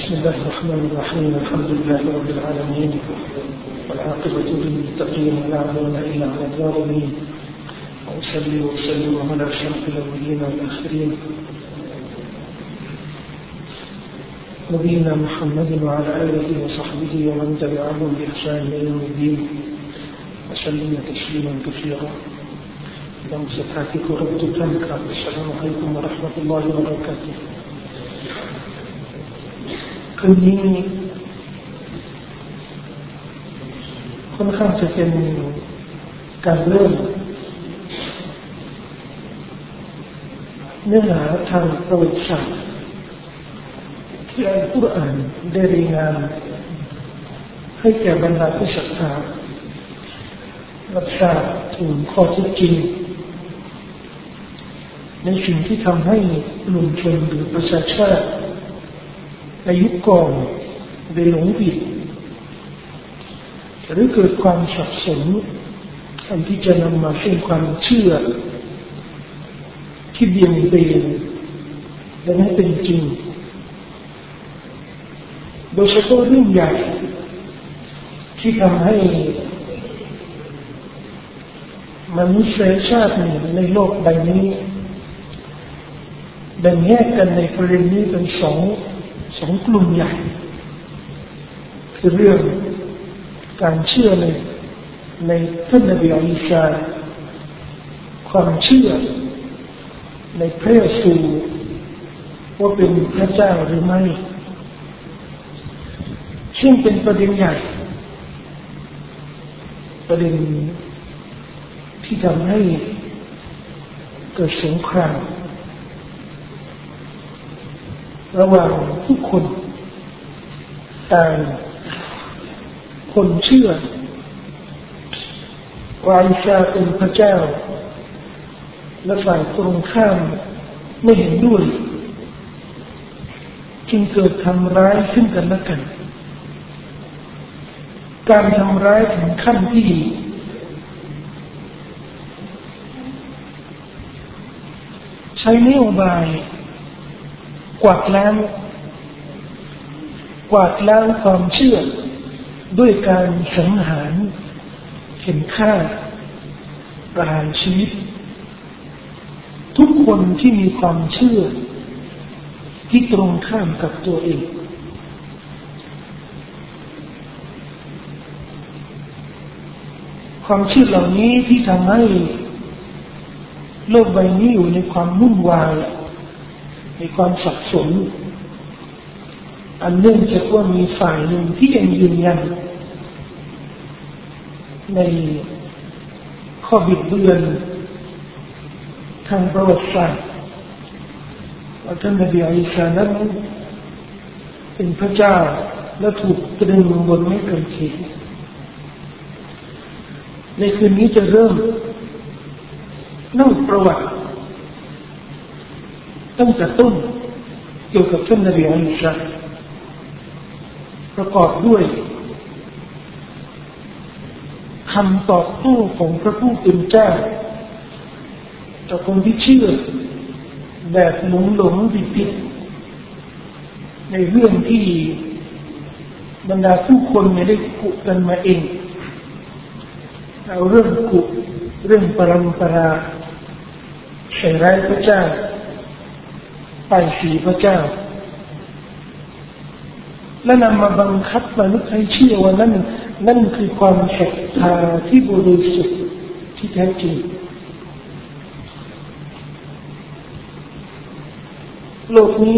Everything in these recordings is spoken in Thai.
بسم الله الرحمن الرحيم الحمد لله رب العالمين والعاقبة للمتقين ولا عدوان إلا على الظالمين وأصلي وأسلم على أشرف الأولين والآخرين نبينا محمد وعلى آله وصحبه ومن تبعهم بإحسان إلى يوم الدين وسلم تسليما كثيرا اللهم صلاتك ورحمتك السلام عليكم ورحمة الله وبركاتهคืนนี้ค่อนข้างจะเป็นการเริ่มเนื้อหาทางประวัติศาสตร์ที่อัลกุรอานได้รายงานให้แก่บรรดาผู้ศรัทธารับทราบถึงข้อเท็จจริงในสิ่งที่ทำให้กลุ่มชนหรือประชาชาติในยุคก่อนได้หลงผิดหรือเกิดความสับสนอันที่จะนำมาซึ่งความเชื่อที่เบี่ยงเบนและไม่เป็นจริงโดยเฉพาะเรื่องใหญ่ที่ทำให้มนุษยชาติในโลกใบนี้แบ่งแยกกันในประเด็นนี้เป็นสองกลุ่มใหญ่คือเรื่องการเชื่อในท่านนบีอีสาความเชื่อในพระเยซูว่าเป็นพระเจ้าหรือไม่ซึ่งเป็นประเด็นใหญ่ประเด็นที่ทำให้เกิดสงครามระหว่างทุกคนต่างคนเชื่อว่าอีสาเป็นพระเจ้าและฝ่ายตรงข้ามไม่เห็นด้วยจึงเกิดทำร้ายซึ่งกันและกันการทำร้ายถึงขั้นที่ใช้นโยบายกวาดล้างความเชื่อด้วยการสังหารเข็นฆ่าประหารชีวิตทุกคนที่มีความเชื่อที่ตรงข้ามกับตัวเองความเชื่อเหล่านี้ที่ทำให้โลกใบนี้อยู่ในความวุ่นวายในความสับสนอันเนื่องจากว่ามีฝ่ายหนึ่งที่ยังยืนยันในข้อบิดเบือนทางประวัติศาสตร์ว่าท่านนบีอีสานั้นเป็นพระเจ้าและถูกตรึงบนไม้กางเขนในคืนนี้จะเริ่มเล่าประวัติตั้งแต่ต้นเกี่ยวกับท่านนบีอีสาประกอบด้วยคำตอบโต้ของพระผู้เป็นเจ้าต่อคนที่เชื่อแบบหลงผิดในเรื่องที่บรรดาผู้คนไม่ได้กุกันมาเองเอาเรื่องกุเรื่องปรำปราใส่ร้ายพระเจ้าป้ายสีพระเจ้าและนำมาบังคับมนุษย์ให้เชื่อว่านั่นคือความศรัทธาที่บริสุทธิ์ที่แท้จริงโลกนี้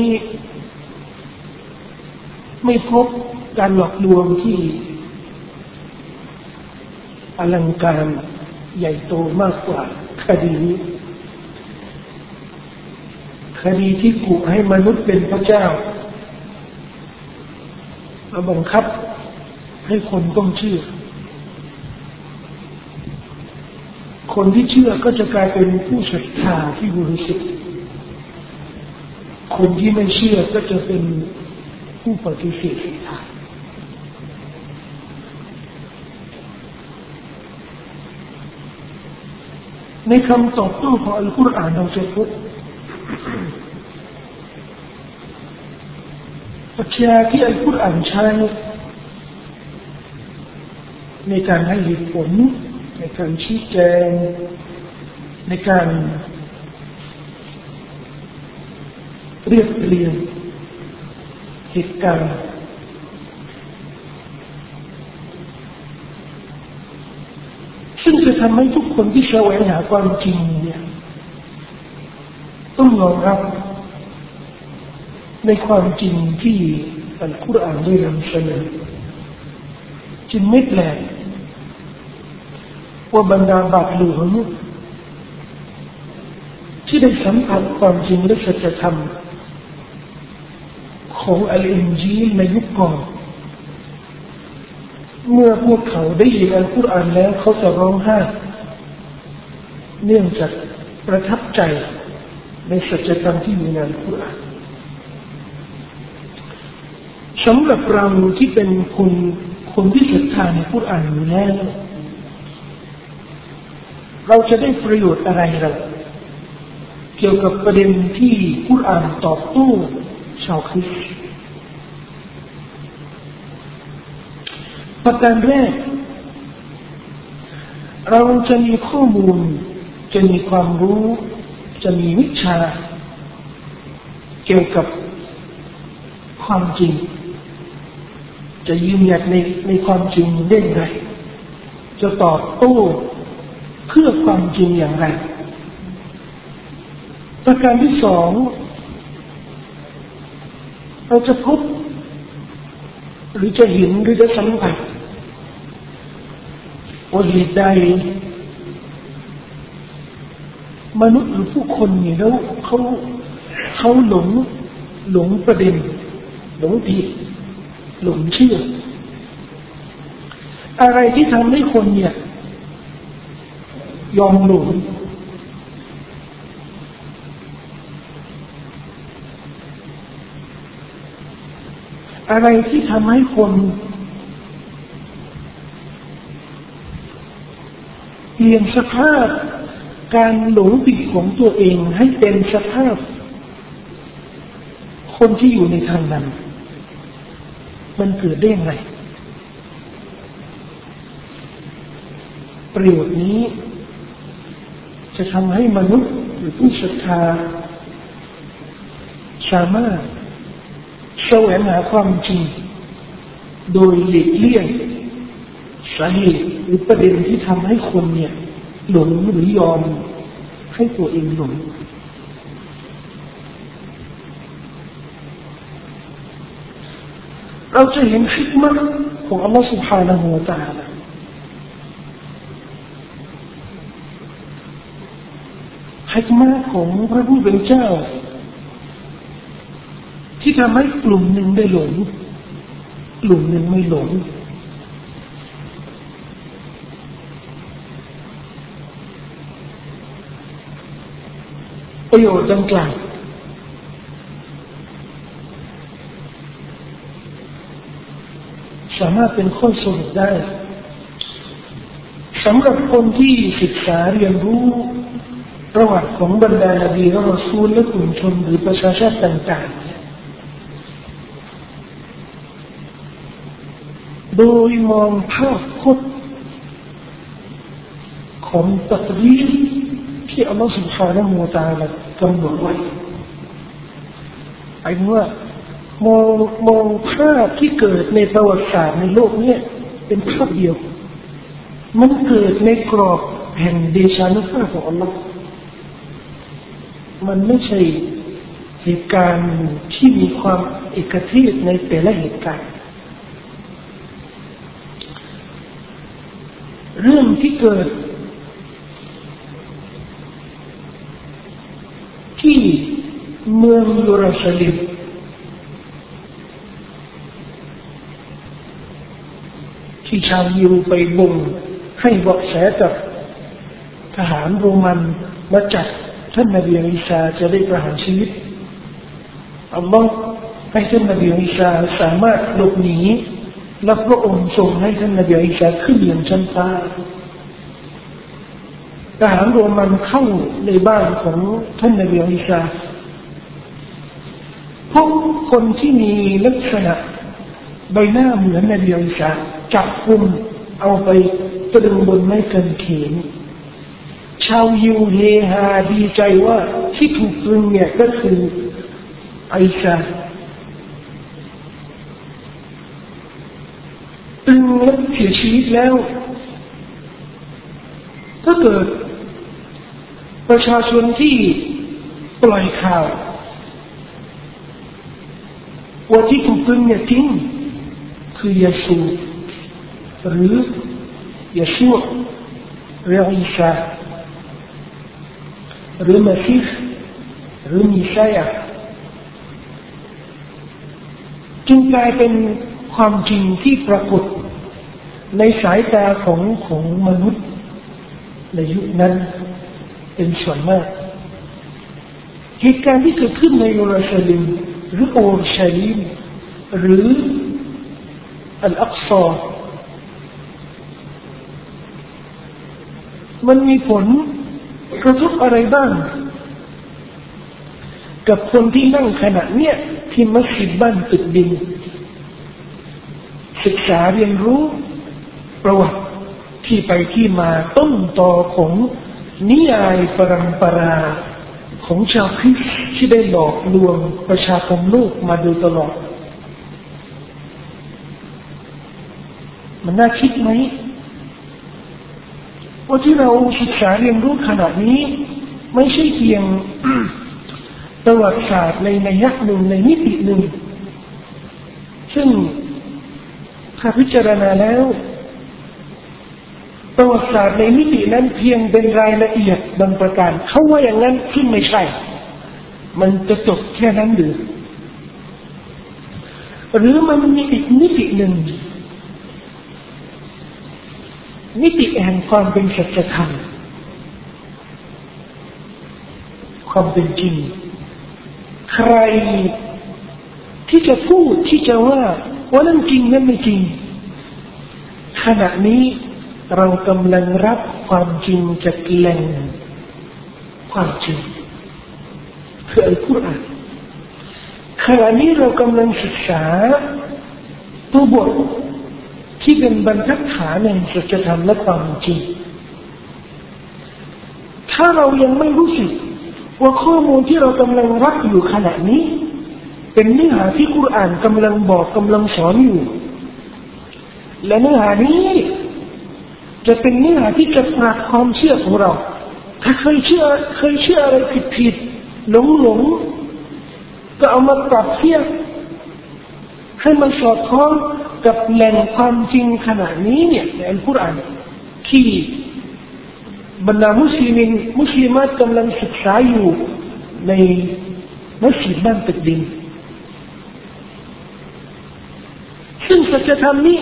ไม่พบการหลอกลวงที่อลังการใหญ่โตมากกว่าคดีนี้คดีที่กุให้มนุษย์เป็นพระเจ้ามาบังคับให้คนต้องเชื่อคนที่เชื่อก็จะกลายเป็นผู้ศรัทธาที่บริสุทธิ์คนที่ไม่เชื่อก็จะเป็นผู้ปฏิเสธศรัทธาในคำตอบโต้ของอัลกุรอานเราจะพบปรัชญาที่อัลกุรอานใช้ในการให้เหตุผลในการชี้แจงในการเรียบเรียงเหตุการณ์ซึ่งจะทำให้ทุกคนที่แสวงหาความจริงเนี่ยต้องยอมรับในความจริงที่อัลกุรอานได้นำเสนอจึงไม่แปลกว่าบรรดาบาปหลวงที่ได้สัมผัสความจริงและสัจธรรมของอัลอินจีลในยุคก่อนเมื่อพวกเขาได้ยินอัลกุรอานแล้วเขาจะร้องไห้เนื่องจากประทับใจในสัจธรรมที่อยู่ในอัลกุรอานสำหรับเราที่เป็นคนที่ศรัทธาในกุรอานอยู่แล้วเราจะได้ประโยชน์อะไรล่ะเกี่ยวกับประเด็นที่กุรอานตอบโต้ชาวคริสต์ประการแรกเราจะมีข้อมูลจะมีความรู้จะมีวิชาเกี่ยวกับความจริงจะยืนหยัดในความจริงได้อย่างไรจะตอบโต้เพื่อความจริงอย่างไรประการที่สองเราจะพบหรือจะเห็นหรือจะสัมผัสว่าเหตุใดมนุษย์หรือผู้คนเนี่ยแล้วเขาหลงประเด็นหลงผิดหลงเชื่ออะไรที่ทำให้คนเนี่ยยอมหลงอะไรที่ทำให้คนเปลี่ยนสภาพการหลงผิดของตัวเองให้เป็นสภาพคนที่อยู่ในทางนั้นมันเกิดได้อย่างไรประโยชน์นี้จะทำให้มนุษย์หรือผู้ศรัทธาสามารถแสวงหาความจริงโดยหลีกเลี่ยงสาเหตุหรือประเด็นที่ทำให้คนเนี่ยหลงหรือยอมให้ตัวเองหลงเราจะเห็นฮิกมะห์ของอัลลอฮฺ سبحانه และ تعالى ฮิกมะห์ของพระผู้เป็นเจ้าที่ทำให้กลุ่มหนึ่งได้หลงกลุ่มหนึ่งไม่หลงประโยชน์ดังกล่าวสามารถเป็นข้อสรุปได้สำหรับคนที่ศึกษาเรียนรู้ประวัติของบรรดานบีและรอซูลและกลุ่มชนหรือประชาชาติต่างๆโดยมองภาพพจน์ของตักรีรที่อัลลอฮฺ سبحانه และ تعالى กำหนดไว้หมายถึงว่ามองภาพที่เกิดในประวัติศาสตร์ในโลกนี้เป็นภาพเดียวมันเกิดในกรอบแห่งเดชานุภาพของอัลลอฮฺมันไม่ใช่เหตุการณ์ที่มีความเอกเทศในแต่ละเหตุการณ์เรื่องที่เกิดที่เมืองเยรูซาเล็มที่ชาวยิวไปบ่งให้เบาะแสกับทหารโรมันมาจับท่านนบีอีสาจะได้ประหารชีวิตอัลลอฮ์ให้ท่านนบีอีสาสามารถหลบหนีและพระองค์ทรงให้ท่านนบีอีสาขึ้นอย่างชั้นฟ้าทหารโรมันเข้าในบ้านของท่านนบีอีสาพพบคนที่มีลักษณะใบหน้าเหมือนนบีอีสาจับกุมเอาไปตรึงบนไม้กางเขนชาวยิวเฮฮาดีใจว่าที่ถูกตรึงเนี่ยก็คืออิสาตรึงแล้วเสียชีวิตแล้วถ้าเกิดประชาชนที่ปล่อยข่าวว่าที่ถูกตรึงเนี่ยจริงคือยาสูหรือยาชูหรืออิสาหรือมาซีห์หรือมีไซยะจึงกลายเป็นความจริงที่ปรากฏในสายตาของมนุษย์ในยุคนั้นเป็นส่วนมากเหตุการณ์ที่เกิดขึ้นในเยรูซาเล็มหรือโอรุชาลีมหรืออัลอักซอมันมีผลกระทบอะไรบ้างกับคนที่นั่งขณะเนี้ยที่มัสยิดบ้านตึกดินศึกษาเรียนรู้ประวัติที่ไปที่มาต้นตอของนิยายปรัมปราของชาวคริสต์ที่ได้หลอกลวงประชาคมโลกมาโดยตลอดมันน่าคิดไหมว่าที่เราศึกษาเรียนรู้ขนาดนี้ไม่ใช่เพียงประวัติศาสตร์ในนัยยะหนึ่งในมิติหนึ่งซึ่งถ้าพิจารณาแล้วประวัติศาสตร์ในมิตินั้นเพียงเป็นรายละเอียดบางประการเขาว่าอย่างนั้นซึ่งไม่ใช่มันจะจบแค่นั้นหรือมันมีอีกมิติหนึ่งมิติแห่งความเป็นสัจธรรมความเป็นจริงใครที่จะพูดที่จะว่านั่นจริงนั่นไม่จริงขณะนี้เรากำลังรับความจริงจากแหล่งความจริงคืออัลกุรอานขณะนี้เรากำลังศึกษาตัวบทที่เป็นบรรทัดฐานแห่งสัจธรรมและความจริงถ้าเรายังไม่รู้สึกว่าข้อมูลที่เรากำลังรับอยู่ขณะนี้เป็นเนื้อหาที่กุรอานกำลังบอกกำลังสอนอยู่และเนื้อหานี้จะเป็นเนื้อหาที่จะปรับความเชื่อของเราถ้าเคยเชื่ออะไรผิดหลงก็เอามาปรับเทียบให้มันสอดคล้องกับแหล่งความจริงขณะนี้เนี่ยในอัลกุรอานที่บรรดามุสลิมกำลังศึกษาอยู่ในมัสยิดบ้านตึกดินซึ่งสัจธรรมนี้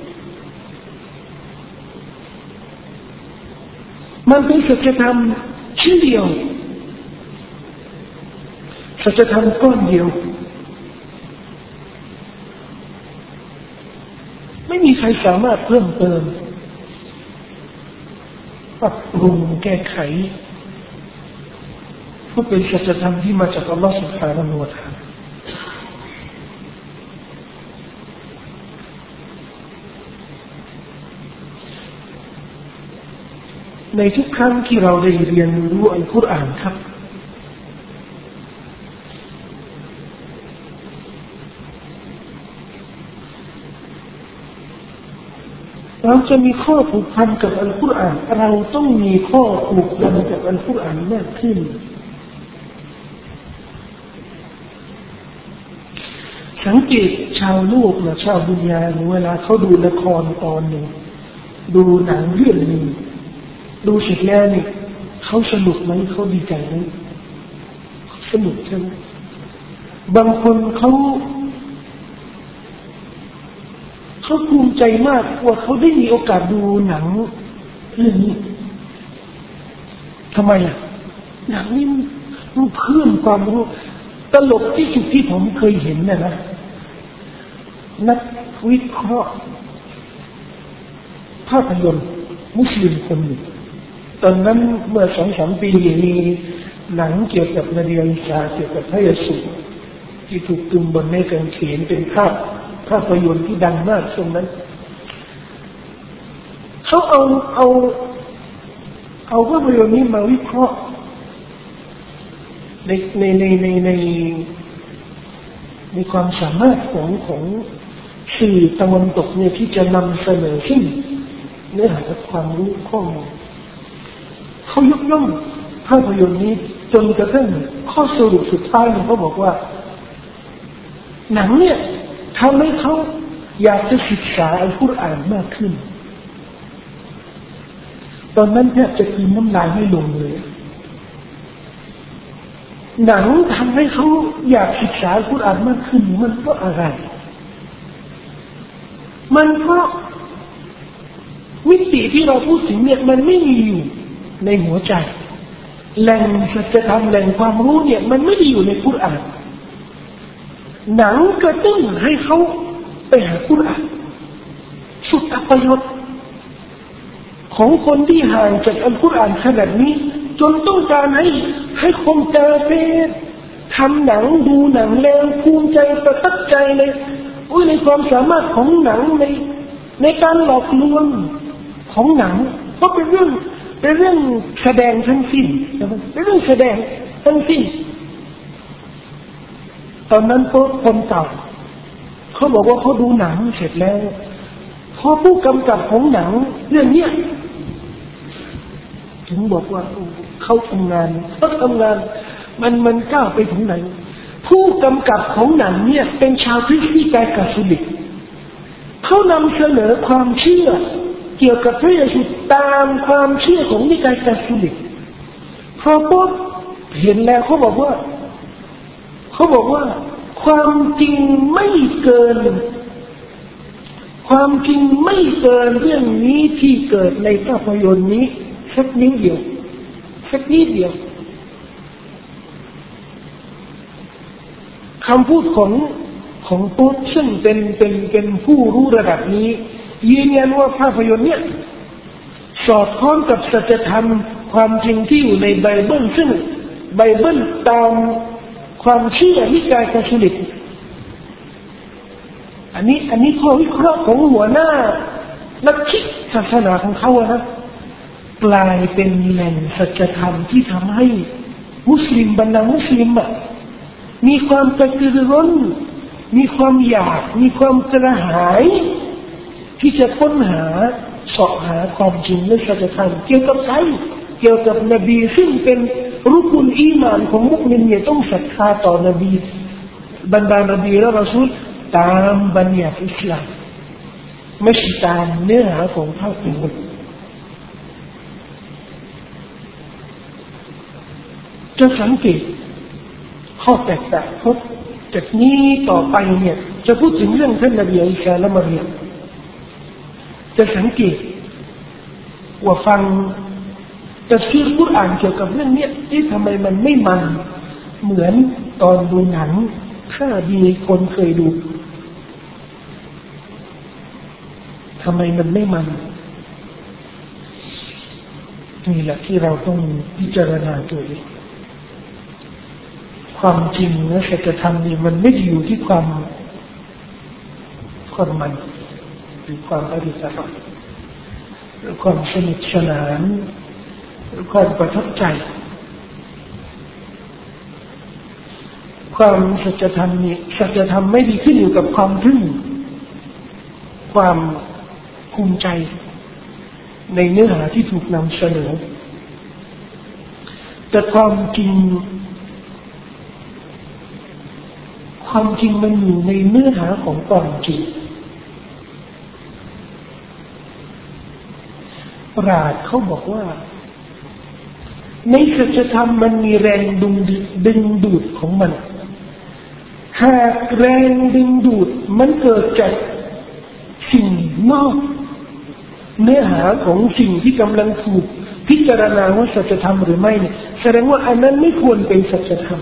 มันเป็นสัจธรรมชิ้นเดียวสัจธรรมก้อนเดียวไม่มีใครสามารถเพิ่มเติมปรับปรุงแก้ไขเพราะเป็นสัจธรรมที่มาจากอัลลอฮฺ سبحانه และ تعالى ในทุกครั้งที่เราได้เรียนรู้อัลกุรอานครับเราจะมีข้อผูกพันกับอัลกุรอานเราต้องมีข้อผูกพันกับอัลกุรอานมากขึ้นสังเกตชาวโลกและชาวดุนยาเวลาเขาดูละครตอนหนึ่งดูหนังเรื่องหนึ่งดูเสร็จแล้วนี่เขาสนุกไหมเขาดีใจไหมสนุกใช่ไหมบางคนเขาภูมิใจมากว่าเขาได้มีโอกาสดูหนังเรื่องนี้ทำไมหนังนี้มันเพิ่มความรู้ตลกที่สุดที่ผมเคยเห็นนะนักวิเคราะห์ภาพยนตร์มุสลิมคนหนึ่งตอนนั้นเมื่อ 2-3 ปีมีหนังเกี่ยวกับนบีอีสาเกี่ยวกับพระเยซูที่ถูกตรึงบนไม้กางเขนเป็นภาพยนตร์ที่ดังมากช่วงนั้นเขาเอาภาพยนตร์นี้มาวิเคราะห์ในความสามารถของสื่อตะวันตกเนี่ยที่จะนำเสนอขึ้นเนื้อหาความรู้ข้อมูลเขายกย่องภาพยนตร์นี้จนกระทั่งข้อสรุปสุดท้ายเขาบอกว่าหนังเนี่ยทำให้เขาอยากจะศึกษาอัลกุรอานมากขึ้นตอนนั้นแทบจะกินน้ำลายไม่ลงเลยหนังทำให้เขาอยากศึกษาอัลกุรอานมากขึ้นมันก็อะไรมันก็มิติที่เราพูดถึงเนี่ยมันไม่มีอยู่ในหัวใจแหล่งสัจธรรมแหล่งความรู้เนี่ยมันไม่ได้อยู่ในกุรอานหนังกระตุ้นให้เขาไปหากุรอานสุดอัปยศของคนที่ห่างจากอัลกุรอานขนาดนี้จนต้องการให้คนเจอเป็นทำหนังดูหนังแล้วภูมิใจประทับใจในความสามารถของหนังในการหลอกลวงของหนังเพราะเป็นเรื่องแสดงทั้งสิ้นเป็นเรื่องแสดงทั้งสิ้นตอนนั้นคนเก่าเขาบอกว่าเขาดูหนังเสร็จแล้วพอผู้กำกับของหนังเรื่องเนี้ยถึงบอกว่าเขาทำงานมันก้าวไปถึงไหนผู้กำกับของหนังเนี่ยเป็นชาวคริสต์นิกายคาทอลิกเขานำเสนอความเชื่อเกี่ยวกับพระเยซูตามความเชื่อของนิกายคาทอลิกพอปุ๊บเห็นแล้วเขาบอกว่าความจริงไม่เกินเรื่องนี้ที่เกิดในภาพยนตร์นี้สักนิดเดียวคำพูดของตุ๊ดซึ่งเป็นผู้รู้ระดับนี้ยืนยันว่าภาพยนตร์เนี่ยสอดคล้องกับสัจธรรมความจริงที่อยู่ในไบเบิลซึ่งไบเบิลตามความเชื่อนิกายคาทอลิกอันนี้ข้อวิเคราะห์ของหัวหน้านักคิดศาสนาของเขานะกลายเป็นแหล่งสัจธรรมที่ทำให้มุสลิมบรรดามุสลิมมีความกระตือรือร้นมีความอยากมีความกระหายที่จะค้นหาเสาะหาความจริงและสัจธรรมเกี่ยวกับใครเกี่ยวกับนบีซึ่งเป็นรุกุลอีหม่านของมุสลิมเนี่ยต้องศรัทธาต่อนบีบรรดานบีและรอซูลตามบัญญัติอิสลามไม่ใช่ตามเนื้อหาของภาพยนตร์จะสังเกตข้อแตกต่างพบจากนี้ต่อไปเนี่ยจะพูดถึงเรื่องท่านนบีอีสาและมารยมจะสังเกตว่าฟังตัฟซีรกุรอานเกี่ยวกับเรื่องนี้ที่ทำไมมันไม่มันเหมือนตอนดูหนังถ้ามีคนเคยดูทำไมมันไม่มันนี่แหละที่เราต้องพิจารณาตัวเองความจริงและสัจธรรมนี่มันไม่ได้อยู่ที่ความมันหรือความอริสรหรือความสนุกสนานหรือความประทับใจความสัจธรรมนี่สัจธรรมไม่ได้ขึ้นอยู่กับความทึ่งความภูมิใจในเนื้อหาที่ถูกนำเสนอแต่ความจริงมันอยู่ในเนื้อหาของความจริงปราชญ์เขาบอกว่าในสัจธรรมมันมีแรงดึงดูดของมันหากแรงดึงดูดมันเกิดจากสิ่งนอกเนื้อหาของสิ่งที่กำลังถูกพิจารณาว่าสัจธรรมหรือไม่เนี่ยแสดงว่าอันนั้นไม่ควรเป็นสัจธรรม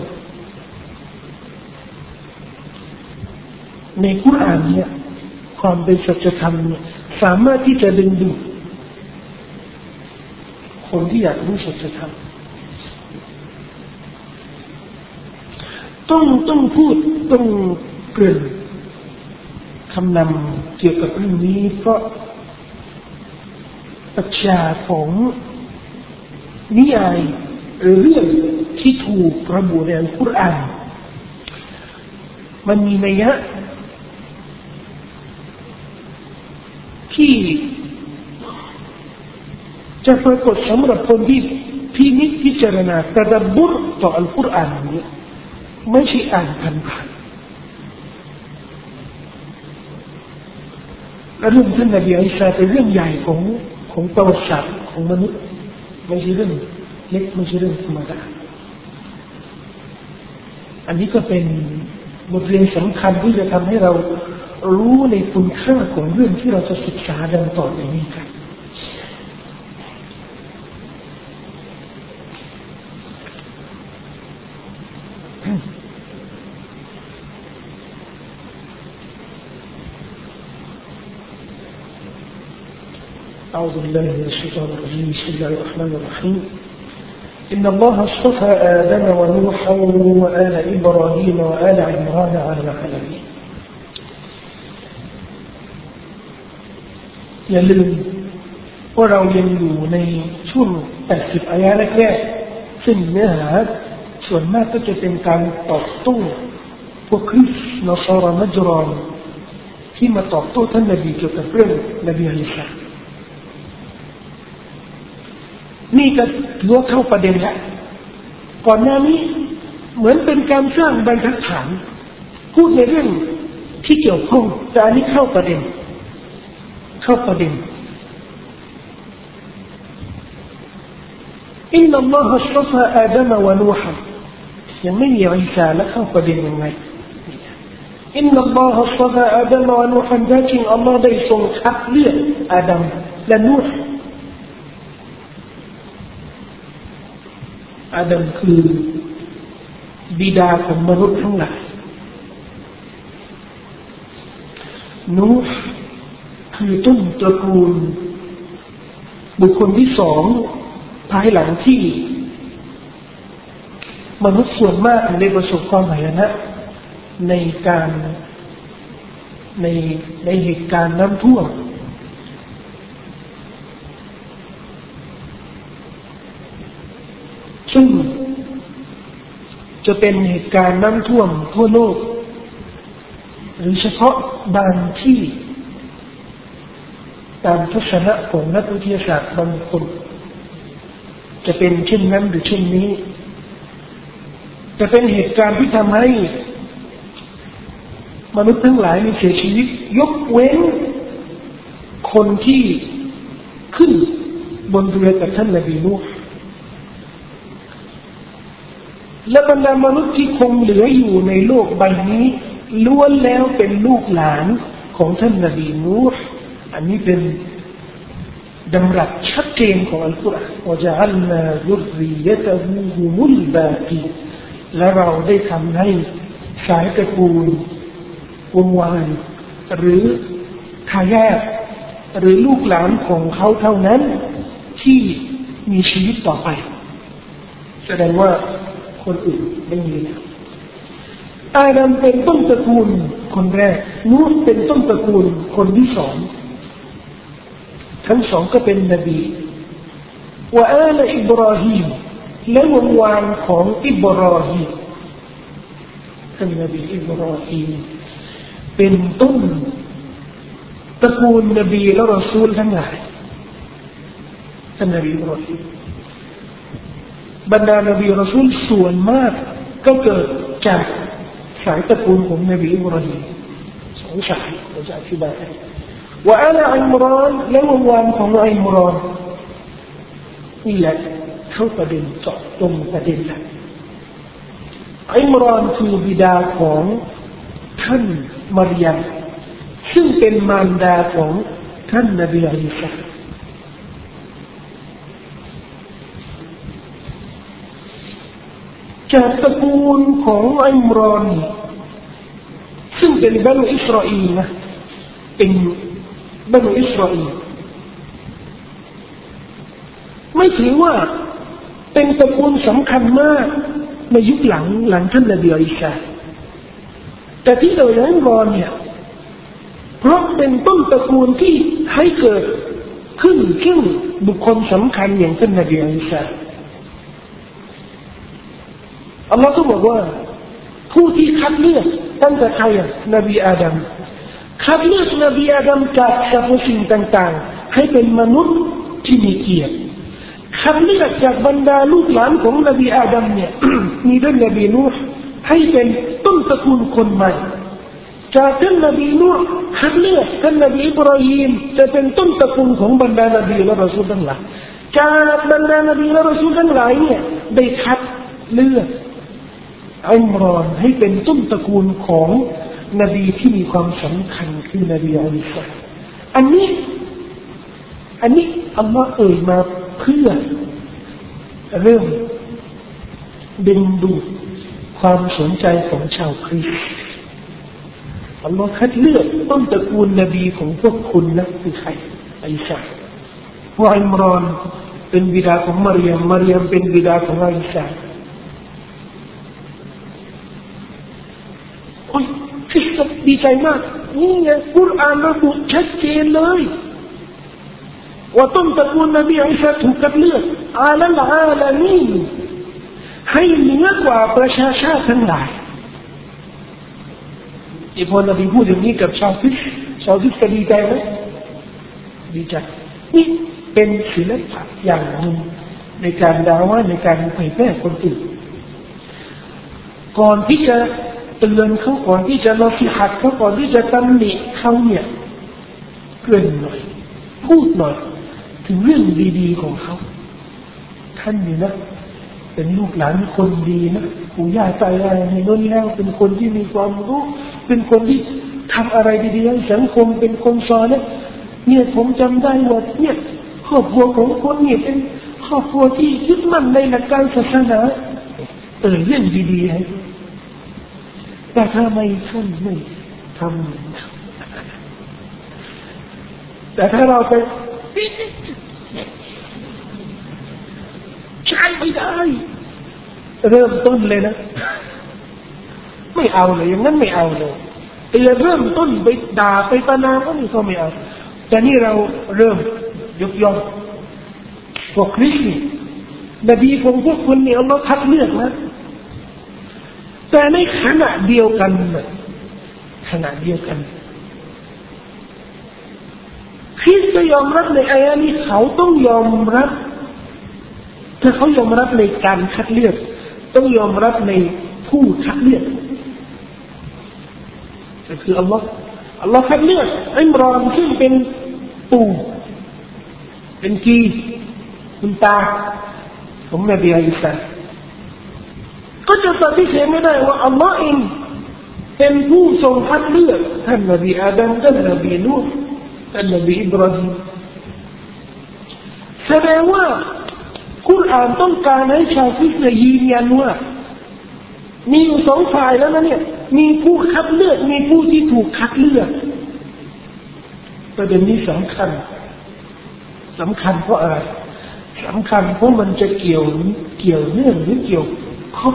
ในกุรอานเนี่ยความเป็นสัจธรรมเนี่ยสามารถที่จะดึงดูดคนที่อยากรู้สัจธรรมต้องพูดต้องเกริ่นคำนำเกี่ยวกับเรื่องนี้เพราะปรัชญาของนิยายหรือเรื่องที่ถูกระบุในอัลกุรอานมันมีนัยยะที่จะปรากฏสำหรับคนที่พิจารณาตะดับบุรต่ออัลกุรอานนี้ไม่ใช่อ่านผ่านๆและเรื่องท่านนบีอิสาเป็นเรื่องใหญ่ของประวัติศาสตร์ของมนุษย์ไม่ใช่เรื่องเล็กไม่ใช่เรื่องธรรมดาอันนี้ก็เป็นบทเรียนสำคัญที่จะทำให้เรารู้ในคุณค่าของเรื่องที่เราจะศึกษาดังต่อไปนี้ครับأعوذ بالله من الشيطان الرجيم بسم الله الرحمن الرحيم إن الله اصطفى آدم ونوحا وآل إبراهيم وآل عمران على العالمين อย่าลืมว่าเรายังอยู่ในช่วง80อายะห์แรกๆซึ่งเนื้อหาส่วนมากก็จะเป็นการตอบโต้พวกคริสต์นอสรนัจรอนที่มาตอบโต้ท่านนบีเกี่ยวกับเรื่องนบีอิสานี่ก็ถือว่าเข้าประเด็นแล้วก่อนหน้านี้เหมือนเป็นการสร้างบรรทัดฐานพูดในเรื่องที่เกี่ยวข้องแต่อันนี้เข้าประเด็นอินนัลลอฮฺอัศฟะอาดัมวะนูฮะยังไม่มีอิสาและเข้าประเด็นยังไงอินนัลลอฮฺอัศฟะอาดัมวะนูฮะได้จริงอัลลอฮฺได้ทรงคัดเลือกอาดัมและนูฮ์อาดัมคือบิดาของมนุษย์ทั้งหลายนูฮ์คือต้นตระกูลบุคคลที่สองภายหลังที่มนุษย์ส่วนมากได้ประสบความหายนะในเหตุการณ์น้ำท่วมซึ่งจะเป็นเหตุการณ์น้ำท่วมทั่วโลกหรือเฉพาะบางที่ตามทัศนะของนักวิทยาศาสตร์บางคนจะเป็นเช่นนั้นหรือเช่นนี้จะเป็นเหตุการณ์ที่ทำให้มนุษย์ทั้งหลายมีเสียชีวิตยกเว้นคนที่ขึ้นบนเรือกับท่านนบีนูฮ์และบรรดามนุษย์ที่คงเหลืออยู่ในโลกใบนี้ล้วนแล้วเป็นลูกหลานของท่านนบีนูฮ์อันนี้เป็นดำรัสชัดเจนของอัลกุรอานว่าจะอัลนาซุรริยะตะฮูฮุมุลบากีและเราได้ทำให้สายตระกูลวงวานหรือทายาทหรือลูกหลานของเขาเท่านั้นที่มีชีวิตต่อไปแสดงว่าคนอื่นไม่มีแล้วอาดัมเป็นต้นตระกูลคนแรกนูฮ์เป็นต้นตระกูลคนที่สองทั้งสองก็เป็นนบีวะอาลอิบราฮีมและวงวานของอิบราฮีมท่านนบีอิบราฮีมเป็นต้นตระกูลนบีและรอซูลทั้งหลายท่านนบีอิบราฮีมบรรดานบีรอซูลส่วนมากก็เกิดจากสายตระกูลของนบีอิบราฮีมสองสายเราจะอธิบายว่าอาลอิมรานและวงวานของอิมรานนี่แหละเข้าประเด็นเจาะตรงประเด็นแหละอิมรานคือบิดาของท่านมารยมซึ่งเป็นมารดาของท่านนบีอีสาจากตระกูลของอิมรานซึ่งเป็นบันูอิสราเอลนะเป็นบันูอิสราเอลไม่ถือว่าเป็นตระกูลสำคัญมากในยุคหลังท่านนบีอีสาแต่ที่เราเล่นรอนเนี่ยเพราะเป็นต้นตระกูลที่ให้เกิดขึ้นซึ่งบุคคลสำคัญอย่างท่านนบีอีสาอัลลอฮฺก็บอกว่าผู้ที่คัดเลือกตั้งแต่ใครนบีอาดัมคัดเลือกนบีอาดัมจากสรรพสิ่งต่างๆให้เป็นมนุษย์ที่มีเกียรติคัดเลือกจากบรรดาลูกหลานของนบีอาดัมเนี่ย มีท่านนบีนูฮ์ให้เป็นต้นตระกูลคนใหม่จากท่านนบีนูฮ์คัดเลือกท่านนบีอิบราฮิมจะเป็นต้นตระกูลของบรรดานบีและรอซูลทั้งหลายจากบรรดานบีและรอซูลทั้งหลายเนี่ยได้คัดเลือกอิมรอนให้เป็นต้นตระกูลของนบีที่มีความสำคัญคือนบีอีสาอันนี้อัลลอฮ์เอ่ยมาเพื่อเริ่มดึงดูดความสนใจของชาวคริสต์อัลลอฮ์คัดเลือกต้นตระกูลนบีของพวกคุณนะคือใครอีสาว่าอิมรอนเป็นบิดาของมารยมเป็นบิดาของอีสาคริสต์ดีใจมากนี่ไงกุรอานระบุชัดเจนเลยว่าต้นตระกูลนบีอีสาถูกคัดเลือกอาลัลอาลามีนให้เหนือกว่าประชาชาติทั้งหลายที่พอนบีพูดอย่างนี้กับชาวคริสต์ดีใจไหมดีใจนี่เป็นศิลปะอย่างหนึ่งในการดาวะในการเผยแพร่คนอื่นก่อนที่จะเตือนเขาก่อนที่จะนอสิฮัตเขาก่อนที่จะตำหนิเขาเนี่ยเกริ่นหน่อยพูดหน่อยถึงเรื่องดีๆของเขาท่านนี่นะเป็นลูกหลานคนดีนะปู่ย่าตายายให้ล้นแล้วเป็นคนที่มีความรู้เป็นคนที่ทำอะไรดีๆให้สังคมเป็นคนซอนะเนี่ยผมจำได้ว่าเนี่ยครอบครัวของคนเนี่ยเป็นครอบครัวที่ยึดมั่นในหลักการศาสนาเรื่องดีๆให้แต่ถ้าไม่ท่านไม่ทำแต่ถ้าเราไปใช้ไม่ได้เริ่มต้นเลยนะไม่เอาเลยอย่างนั้นไม่เอาเลยเริ่มต้นไปด่าไปประณามก็นี่ก็ไม่เอาแต่นี่เราเริ่มยกย่องพวกคริสต์นบีของพวกคุณเนี่ยอัลเลาะห์คัดเลือกนะแต่ในขณะเดียวกันคริสต์ยอมรับในอายะนี้เขาต้องยอมรับถ้าเขายอมรับในการคัดเลือกต้องยอมรับในผู้คัดเลือกก็คืออัลลอฮ์คัดเลือกอิมรอนซึ่งเป็นปู่เป็นกีคุณตาของนบีอีสาก็จะปฏิเสธไม่ได้ว่าอัลลอฮ์เองเป็นผู้ทรงคัดเลือกท่านนบีอาดัมท่านนบีนูฮ์ท่านนบีอิบราฮิมแสดงว่ากุรอานต้องการให้ชาวคริสต์ยืนยันว่ามีอยู่สองฝ่ายแล้วนะเนี่ยมีผู้คัดเลือกมีผู้ที่ถูกคัดเลือกประเด็นนี้สำคัญเพราะอะไรสำคัญเพราะมันจะเกี่ยวเนื่องหรือเกี่ยวข้อง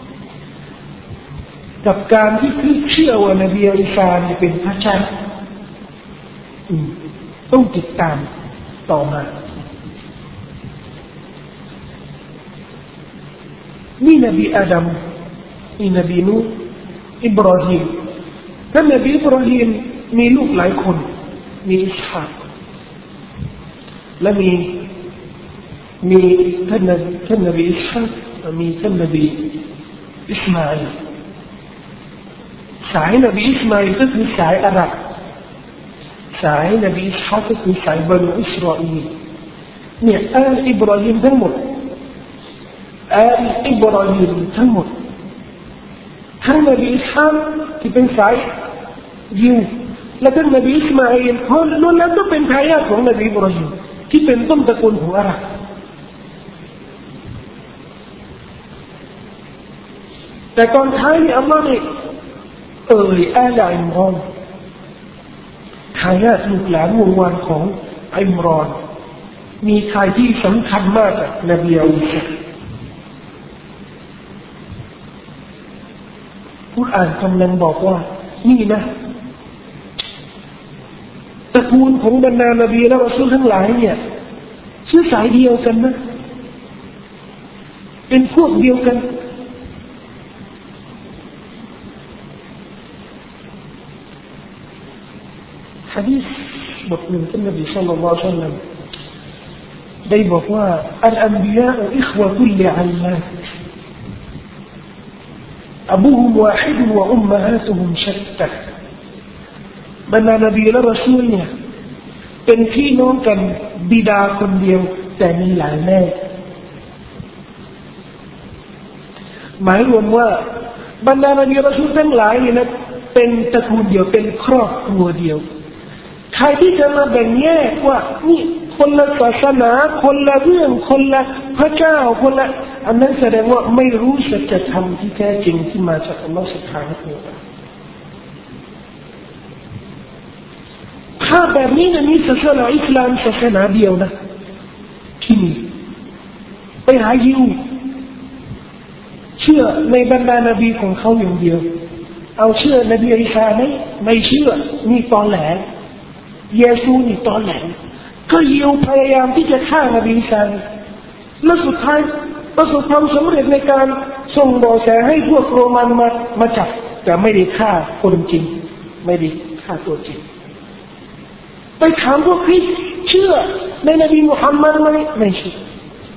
กับการที่คือเชื่อว่านบีอีสาเป็นพระเจ้าต้องติดตามต่อมานี่นบีอาดัมนี่นบีนูฮ์อิบราฮิมท่านนบีอิบราฮิมมีลูกหลายคนมีอิสฮากและมีท่านนบีอิสฮากมีท่านนบีอิสมาอิลสายนบีอิสมาอิลก็คือสายอาหรับสายนบีอิสฮากก็คือสายบรรดาอิสราเอลเนี่ยอิบราฮิมทั้งหมดอิบราฮิมทั้งหมดทั้งนบีอิสฮากที่เป็นสายยิวและท่านนบีอิสมาอิลคนล้วนแล้วก็เป็นทายาทของนบีอิบราฮิมที่เป็นต้นตระกูลของอาหรับแต่ตอนท้ายนี่อัลลอฮ์เนี่ยอาลาอิมรอนทายาทลูกหลานวงวานของอิมรอนมีใครที่สำคัญมากกับนบีอีสากุรอานกำลังบอกว่านี่นะตระกูลของบรรดานบีและรอซูลทั้งหลายเนี่ยเชื้อสายเดียวกันนะเป็นพวกเดียวกันหะดีษบทหนึ่งท่านนบีศ็อลลัลลอฮุอะลัยฮิวะซัลลัมได้บอกว่าอัลอัมบิยาอุอิควะตุลลิอัลลาฮ์أبوهم واحد وأمهاتهم شتى บรรดานบีและรอซูลเนี่ยเป็นพี่น้องกันบิดาคนเดียวแต่มีหลายแม่หมายรวมว่าบรรดานบีและรอซูลทั้งหลายเนี่ยนะเป็นตระกูลเดียวเป็นครอบครัวเดียวใครที่จะมาแบ่งแยกว่านี่คนละศาสนาคนละเรื่องคนละพระเจ้าคนละอันนั้นแสดงว่าไม่รู้สัจธรรมที่แท้จริงที่มาจากอัลลอฮฺ سبحانه และ تعالى ถ้าแบบนี้นะมีศาสนาอิสลามศาสนาเดียวนะที่นี่ไปหายิวเชื่อในบรรดานบีของเขาอย่างเดียวเอาเชื่อนบีอีสาไหมไม่เชื่อนี่ตอแหลเยซูนี่ตอแหลก็ยิวพยายามที่จะฆ่านบีอีสาและสุดท้ายประสบความสำเร็จในการส่งเบาะแสให้พวกโรมันมาจับแต่ไม่ได้ฆ่าคนจริงไม่ได้ฆ่าตัวจริงไปถามพวกคริสต์เชื่อในนบีมุฮัมมัดไหมไม่เชื่อ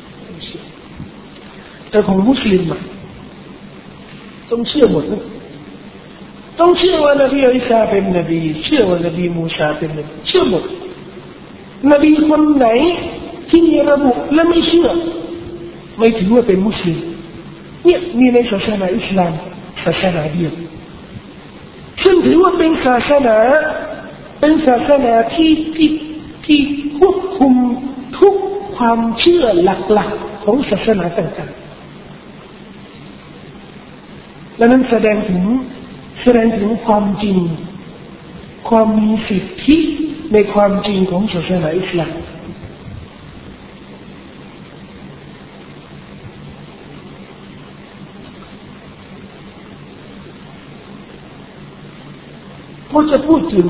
แต่ของมุสลิมต้องเชื่อหมดนะต้องเชื่อว่านบีอีสาเป็นนบีเชื่อว่านบีมูซาเป็นนบีเชื่อหมดนบีคนไหนที่มีระบุและไม่เชื่อไม่ถือว่าเป็นมุสลิมเนี่ยมีในศาสนาอิสลามศาสนาเดียวซึ่งถือว่าเป็นศาสนาที่ควบคุมทุกความเชื่อหลักๆของศาสนาต่างๆและนั้นแสดงถึงความจริงความมีสิทธิในความจริงของศาสนาอิสลามพอจะพูดถึง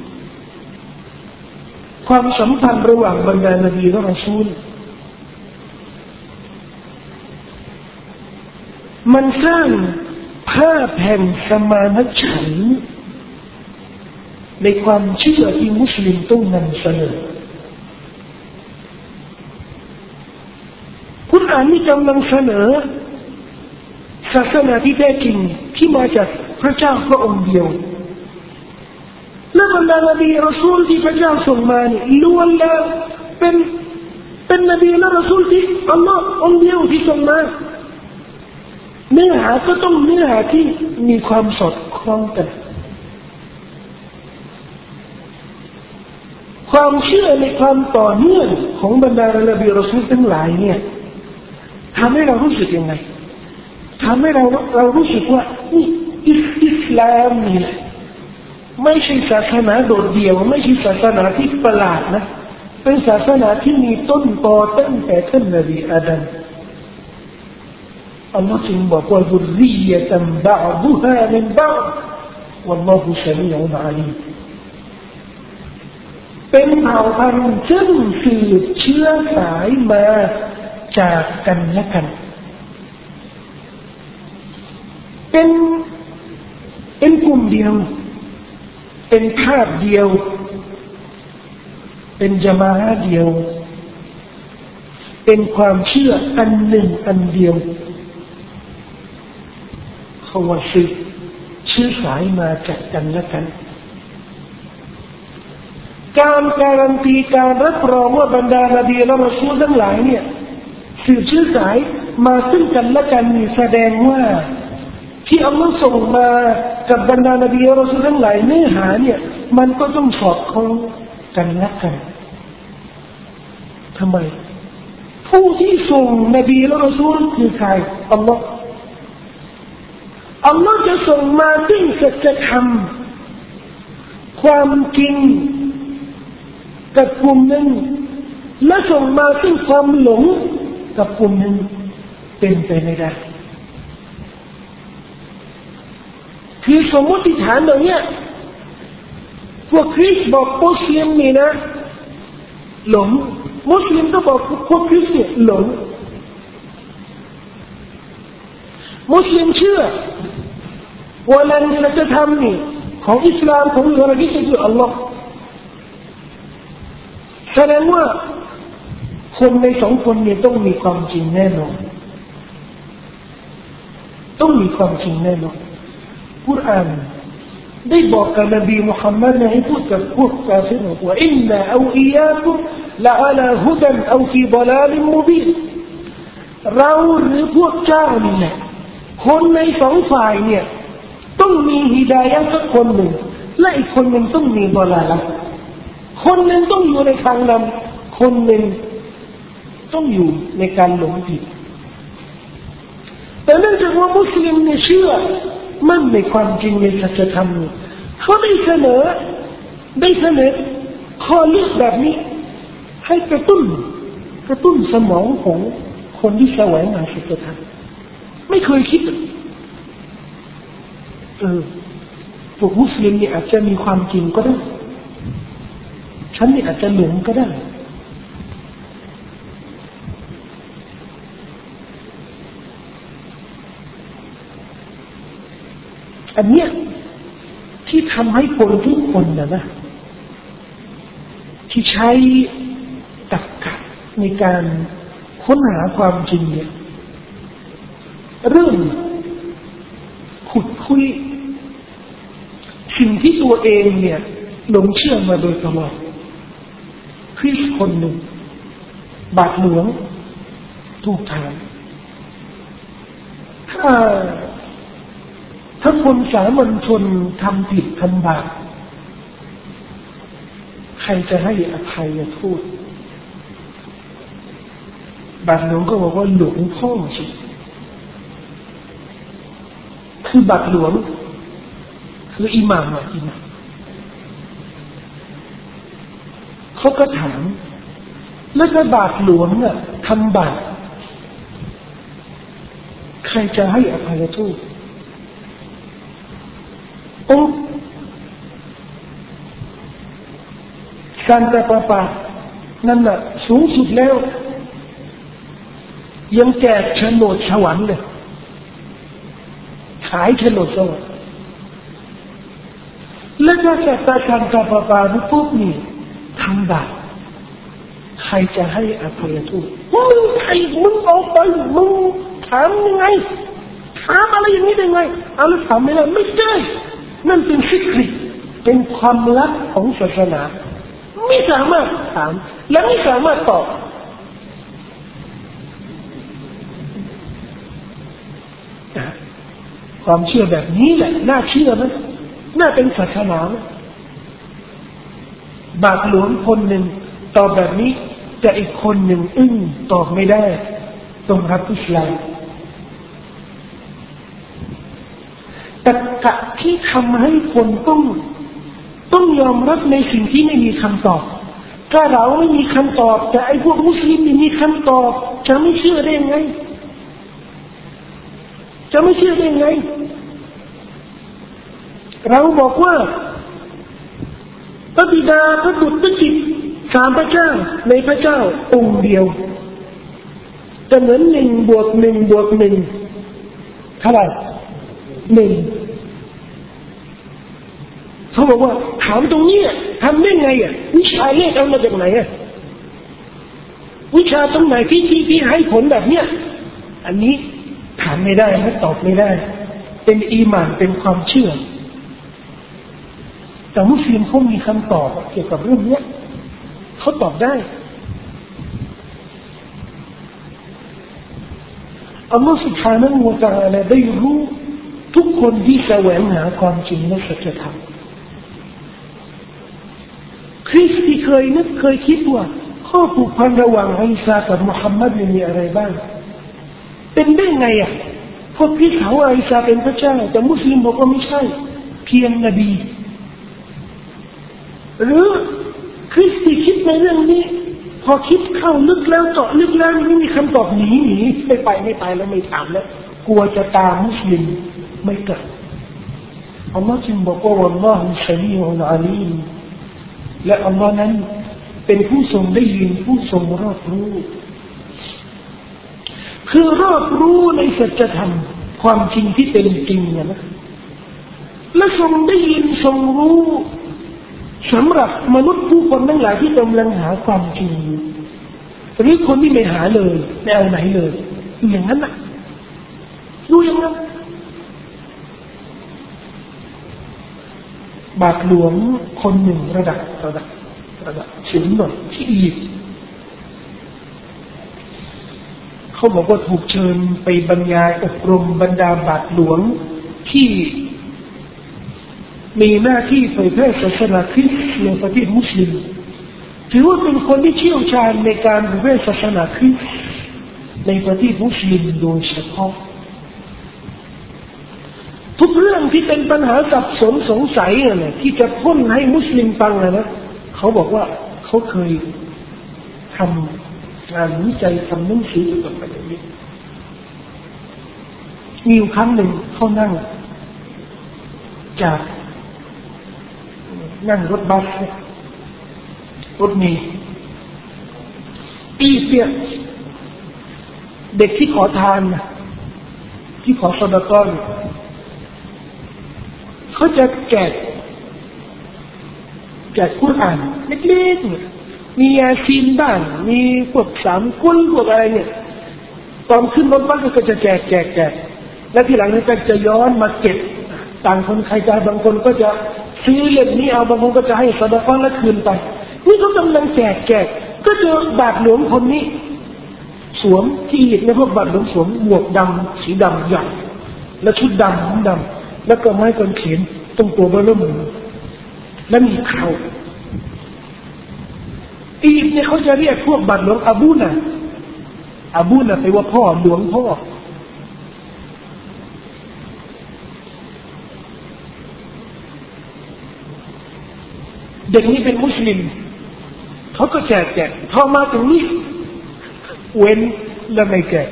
ความสัมพันธ์ระหว่างบรรดานบีและรอซูลมันสร้างภาพแห่งสมานฉันท์ในความเชื่อที่มุสลิมต้องนำเสนอกุรอานนี่กำลังเสนอศาสนาที่แท้จริงที่มาจากพระเจ้าพระองค์เดียวและบรรดานบีรอซูลที่พระเจ้าส่งมานี่ล้วนแล้วเป็นนบีและรอซูลที่อัลลอฮ์องค์เดียวที่ส่งมาเนื้อหาก็ต้องเนื้อหาที่มีความสอดคล้องกันความเชื่อในความต่อเนื่องของบรรดานบีรอซูลทั้งหลายเนี่ยทำให้เรารู้สึกยังไงทำให้เรารู้สึกว่านี่อิสลามนี่แหละไม่ใช่ศาสนาโดดเดี่ยวไม่ใช่ศาสนาที่ประหลาดนะเป็นศาสนาที่มีต้นตอตั้งแต่ท่านนบีอาดัมอัลลอฮฺจึงบอกว่าซุรริยะตันบะอดุฮามินบะอดวัลลอฮุซะมีอุนอะลีมเป็นเผ่าพันธุ์ซึ่งสืบเชื้อสายมาจากกันและกันเป็นกลุ่มเดียวเป็นภาพเดียวเป็นญะมาอะห์เดียวเป็นความเชื่ออันหนึ่งอันเดียวเขาว่าสืบเชื้อสายมาจากกันและกันการการันตีการรับรองว่าบรรดานบีและรอซูลทั้งหลายเนี่ยสืบเชื้อสายมาซึ่งกันและกันนี่แสดงว่าที่อัลลอฮ์ส่งมากับบรรดานบีและรอซูลทั้งหลายเนื้อหาเนี่ยมันก็ต้องสอดคล้องกันและกันทำไมผู้ที่ส่งนบีและรอซูลคือใครอัลลอฮ์จะส่งมาซึ่งสัจธรรมความจริงกับกลุ่มหนึ่งและส่งมาซึ่งความหลงกับกลุ่มหนึ่งเป็นไปไม่ได้คือสมมติฐานแบบเนี้ยพวกคริสต์บอกมุสลิมนี่นะหลงมุสลิมก็บอกพวกคริสต์เนี่ยหลงมุสลิมเชื่อว่าแหล่งสัจธรรมนี่ของอิสลามของอะไรที่คืออัลลอฮ์แสดงว่าคนในสองคนเนี่ยต้องมีความจริงแน่นอนต้องมีความจริงแน่นอนกุรอานได้บอกกับนบีมุฮัมมัดให้พูดกับพวกกาเฟรว่าอินนาเอาอียาตุละอะลาฮุดันเอาฟีฎลาลิมมุบีนเราหรือพวกเจ้านี่แหละคนในสองฝ่ายเนี่ยต้องมีฮิดายะห์สักคนหนึ่งและอีกคนหนึ่งต้องมีฎลาละห์คนหนึ่งต้องอยู่ในทางนำคนหนึ่งต้องอยู่ในการหลงผิดแต่เนื่องจากว่ามุสลิมเนี่ยเชื่อมั่นในความจริงในสัจธรรมเขาได้เสนอข้อเลือกแบบนี้ให้กระตุ้นสมองของคนที่แสวงหาสัจธรรมไม่เคยคิดพวกมุสลิมเนี่ยอาจจะมีความจริงก็ได้ฉันนี่อาจจะหลงก็ได้อันเนี้ยที่ทำให้คนทุกคนนะที่ใช้ตรรกะในการค้นหาความจริงเนี่ยเริ่มขุดคุยสิ่งที่ตัวเองเนี่ยหลงเชื่อมาโดยตลอดคริสต์คนหนึ่งบาทหลวงถูกถามถ้าคนสามัญชนทำผิดทำบาปใครจะให้อภัยโทษบาทหลวงก็บอกว่าหลวงพ่อสิคือบาทหลวงคืออิหม่ามเขาก็ถามแล้วก็บาทหลวงน่ะทำบาปใครจะให้อภัยโทษการแต่ปานั่นน่ะสูงสุดแล้วยังแจกโฉนดสวรรค์เลยขายโฉนดสวรรค์แล้วก็แจกการแต่ปาปุ๊บนี่ทำบาปใครจะให้อภัยโทษมึงเอาไปมึงถามยังไงถามอะไรอย่างนี้ได้ไงเอาแล้วถามไม่ได้ไม่ได้นั่นเป็นซิกริเป็นความลับของศาสนาไม่สามารถถามและไม่สามารถตอบความเชื่อแบบนี้แหละน่าเชื่อไหมน่าเป็นศาสนาไหมบาทหลวงคนหนึ่งตอบแบบนี้แต่อีกคนหนึ่งตอบไม่ได้ต้องรับอิสลามแต่กะที่ทำให้คนต้องยอมรับในสิ่งที่ไม่มีคำตอบถ้าเราไม่มีคำตอบแต่ไอ้พวกมุสลิมมีคำตอบจะไม่เชื่อได้ไงเราบอกว่าพระบิดาพระบุตรพระจิตสามพระเจ้าในพระเจ้าองค์เดียวจะเหมือน1 บวก 1 บวก 1เท่าไหร่1เขาบอกว่าถามตรงนี้ทำได้ไงวิชาเลขเอามาจากไหนวิชาตรงไหนที่ให้ผลแบบเนี้ยอันนี้ถามไม่ได้และตอบไม่ได้เป็นอีหม่านเป็นความเชื่อแต่มุสลิมเขามีคำตอบเกี่ยวกับเรื่องนี้เขาตอบได้อัลลอฮฺ سبحانه และ تعالى ได้รู้ทุกคนที่แสวงหาความจริงและสัจธรรมคริสต์ที่เคยคิดว่าข้อผูกพันระหว่างอิสากับมุฮัมมัดมีอะไรบ้างเป็นได้ไงพวกที่เขาว่าอิสาเป็นพระเจ้าแต่มุสลิมบอกว่าไม่ใช่เพียงนบีหรือคริสต์ที่คิดในเรื่องนี้พอคิดเข้าลึกแล้วเจาะลึกแล้วไม่มีคำตอบหนีไม่ไปแล้วไม่ถามแล้วกลัวจะตามมุสลิมไม่กลับอัลลอฮ์จึงบอกว่าวัลลอฮุชะมีอุนอะลีมและอัลลอฮ์นั้นเป็นผู้ทรงได้ยินผู้ทรงรอบรู้คือรอบรู้ในสัจธรรมความจริงที่เป็นจริงนะและทรงได้ยินทรงรู้สำหรับมนุษย์ผู้คนทั้งหลายที่กำลังหาความจริงหรือคนที่ไม่หาเลยไม่เอาไหนเลยอย่างนั้นนะดูอย่างนั้นบาทหลวงคนหนึ่งระดับสูงหน่อยที่อียิปต์เขาบอกว่าถูกเชิญไปบรรยายอบรมบรรดาบาทหลวงที่มีหน้าที่เผยแพร่ศาสนาคริสต์ในประเทศมุสลิมถือว่าเป็นคนที่เชี่ยวชาญในการเผยแพร่ศาสนาคริสต์ในประเทศมุสลิมโดยเฉพาะทุกเรื่องที่เป็นปัญหาสับสนสงสัยเนี่ยที่จะพ่นให้มุสลิมฟังนะเขาบอกว่าเขาเคยทำงานวิจัยทำหนังสือเกี่ยวกับประเด็นนี้มีอยู่ครั้งหนึ่งเขานั่งรถบัสรถเมล์อีเปียเด็กที่ขอทานที่ขอซอดาก้อนเขาจะแจกกุรอานเล็กๆมียาซีนบ้างมีพวกสามกุลพวกอะไรเนี่ยตอนขึ้นรถบัสก็จะแจกแล้วทีหลังนี่ก็จะย้อนมาเก็บต่างคนใครใจบางคนก็จะซื้อเล่มนี้เอาบางคนก็จะให้ซอดาก้อนแล้วคืนไปนี่เขากำลังแจกก็เจอบาทหลวงคนนี้สวมที่อีกในพวกบาทหลวงสวมหมวกดำสีดำใหญ่และชุดดำแล้วก็ไม้กางเขนตรงตัวเบลล์และมีเขาอียิปต์เนี่ยเขาจะเรียกพวกบาทหลวงอบูนะแปลว่าพ่อหลวงพ่อเด็กนี้เป็นมุสลิมเขาก็แจกพอมาตรงนี้เว้นแล้วไม่แจก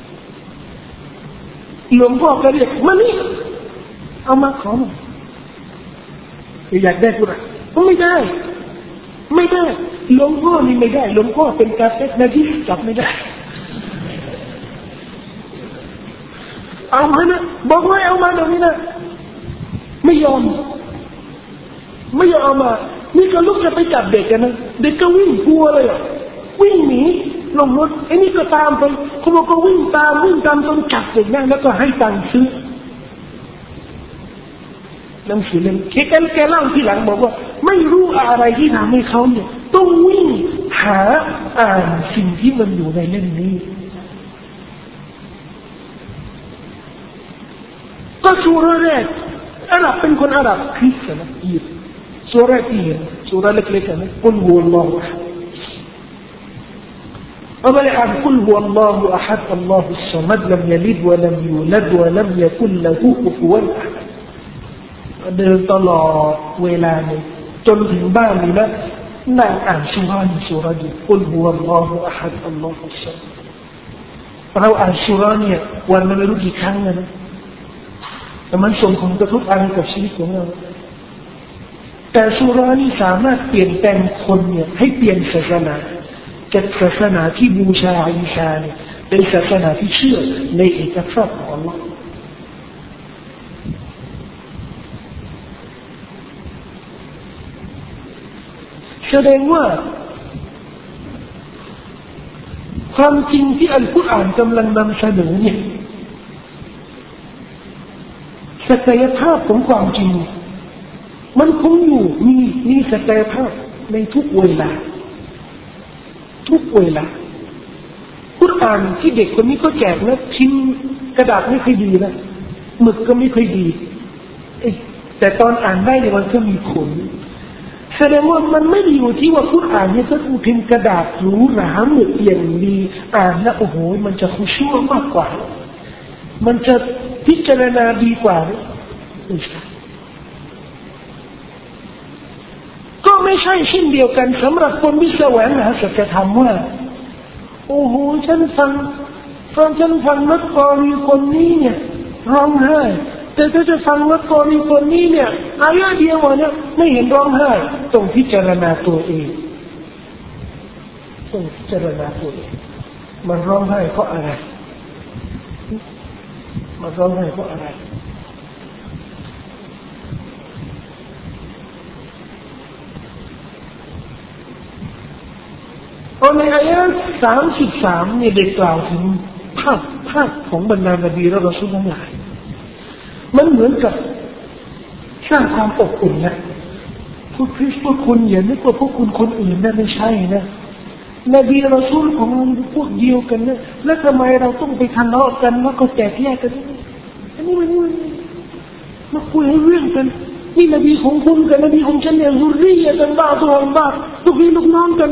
หลวงพ่อก็เรียกมานี่เอามาขอมาอยากได้กุรอานไม่ได้หลวงพ่อนี่ไม่ได้หลวงพ่อเป็นกาเฟสนะที่จับไม่ได้เอามานะบอกว่าเอามาเดี๋ยวนี้นะไม่ยอมเอามานี่ก็ลุกจะไปจับเด็กกันนะเด็กก็วิ่งกลัวเลยวิ่งหนีลงรถไอ้นี่ก็ตามไปเขาบอกก็วิ่งตามจนจับเด็กนั่งแล้วก็ให้ตังค์ซื้อหนังสือเล่มแกเล่าที่หลังบอกว่าไม่รู้อะไรที่ทำให้เขาเนี่ยต้องวิ่งหาอ่านสิ่งที่มันอยู่ในเล่มนี้ก็สุราแรกอาหรับเป็นคนอาหรับคริสต์นะอียิปต์สุราที่เห็นสุราเล็กๆนะกุลฮุวัลลอฮุอะฮัดأما الآن قل هو الله أحد الله الصمد لم يلد ولم يولد ولم يكن له كفوا أحد เดินตลอดเวลาเลยจนถึงบ้านนี่นะนั่งอ่านสุรานี้กุลฮุวัลลอฮุอะฮัดอัลลอฮุศ็อมัดเราอ่านสุราเนี่ยวันละไม่รู้กี่ครั้งนะแต่มันส่งผลกระทบอะไรกับชีวิตของเราแต่สุรานี้สามารถเปลี่ยนแปลงคนเนี่ยให้เปลี่ยนศาสนาจากศาสนาที่บูชาอิสาเนี่ยเป็นศาสนาที่เชื่อในเอกภาพของอัลลอฮ์แสดงว่าความจริงที่อัลกุรอานกำลังนำเสนอเนี่ยศักยภาพของความจริงมันคงอยู่มีศักยภาพในทุกเวลากุรอานที่เด็กคนนี้ก็แจกนะทิ้งกระดาษไม่ค่อยดีนะหมึกก็ไม่ค่อยดีแต่ตอนอ่านได้เนี่ยมันก็มีผลแสดงว่ามันไม่ได้อยู่ที่ว่ากุรอานเนี่ยถ้าคุณพิมพ์กระดาษหรูหราหมึกอย่างดีอ่านแล้วโอ้โหมันจะคุชั่วมากกว่ามันจะพิจารณาดีกว่าไม่ใช่ก็ไม่ใช่เช่นเดียวกันสำหรับคนที่แสวงหาสัจธรรมว่าโอ้โหฉันฟังนักกอรีคนนี้เนี่ยร้องไห้แต่ถ้าจะฟังว่าคนนี้เนี่ยอายะเดียวเนี่ยไม่เห็นร้องไห้ต้องพิจารณาตัวเองต้องพิจารณาตัวเองมันร้องไห้เพราะอะไรมันร้องไห้เพราะอะไรในอายะ33เนี่ยได้กล่าวถึงภาพของบรรดานบีและรอซูลทั้งหลายมันเหมือนกับสร้างความอบอุ่นนะพวกคริสต์พวกคุณอย่านึกว่าพวกคุณคนอื่นนะไม่ใช่นะนบีรอซูลของเราพวกเดียวกันนะแล้วทำไมเราต้องไปทะเลาะกันแล้วก็แตกแยกกันอันนี้มันมาคุยเรื่องกันนี่นบีของคุณกับนบีของฉันเนี่ยซุรรียะกันบ้าตัวบ้าลูกพี่ลูกน้องกัน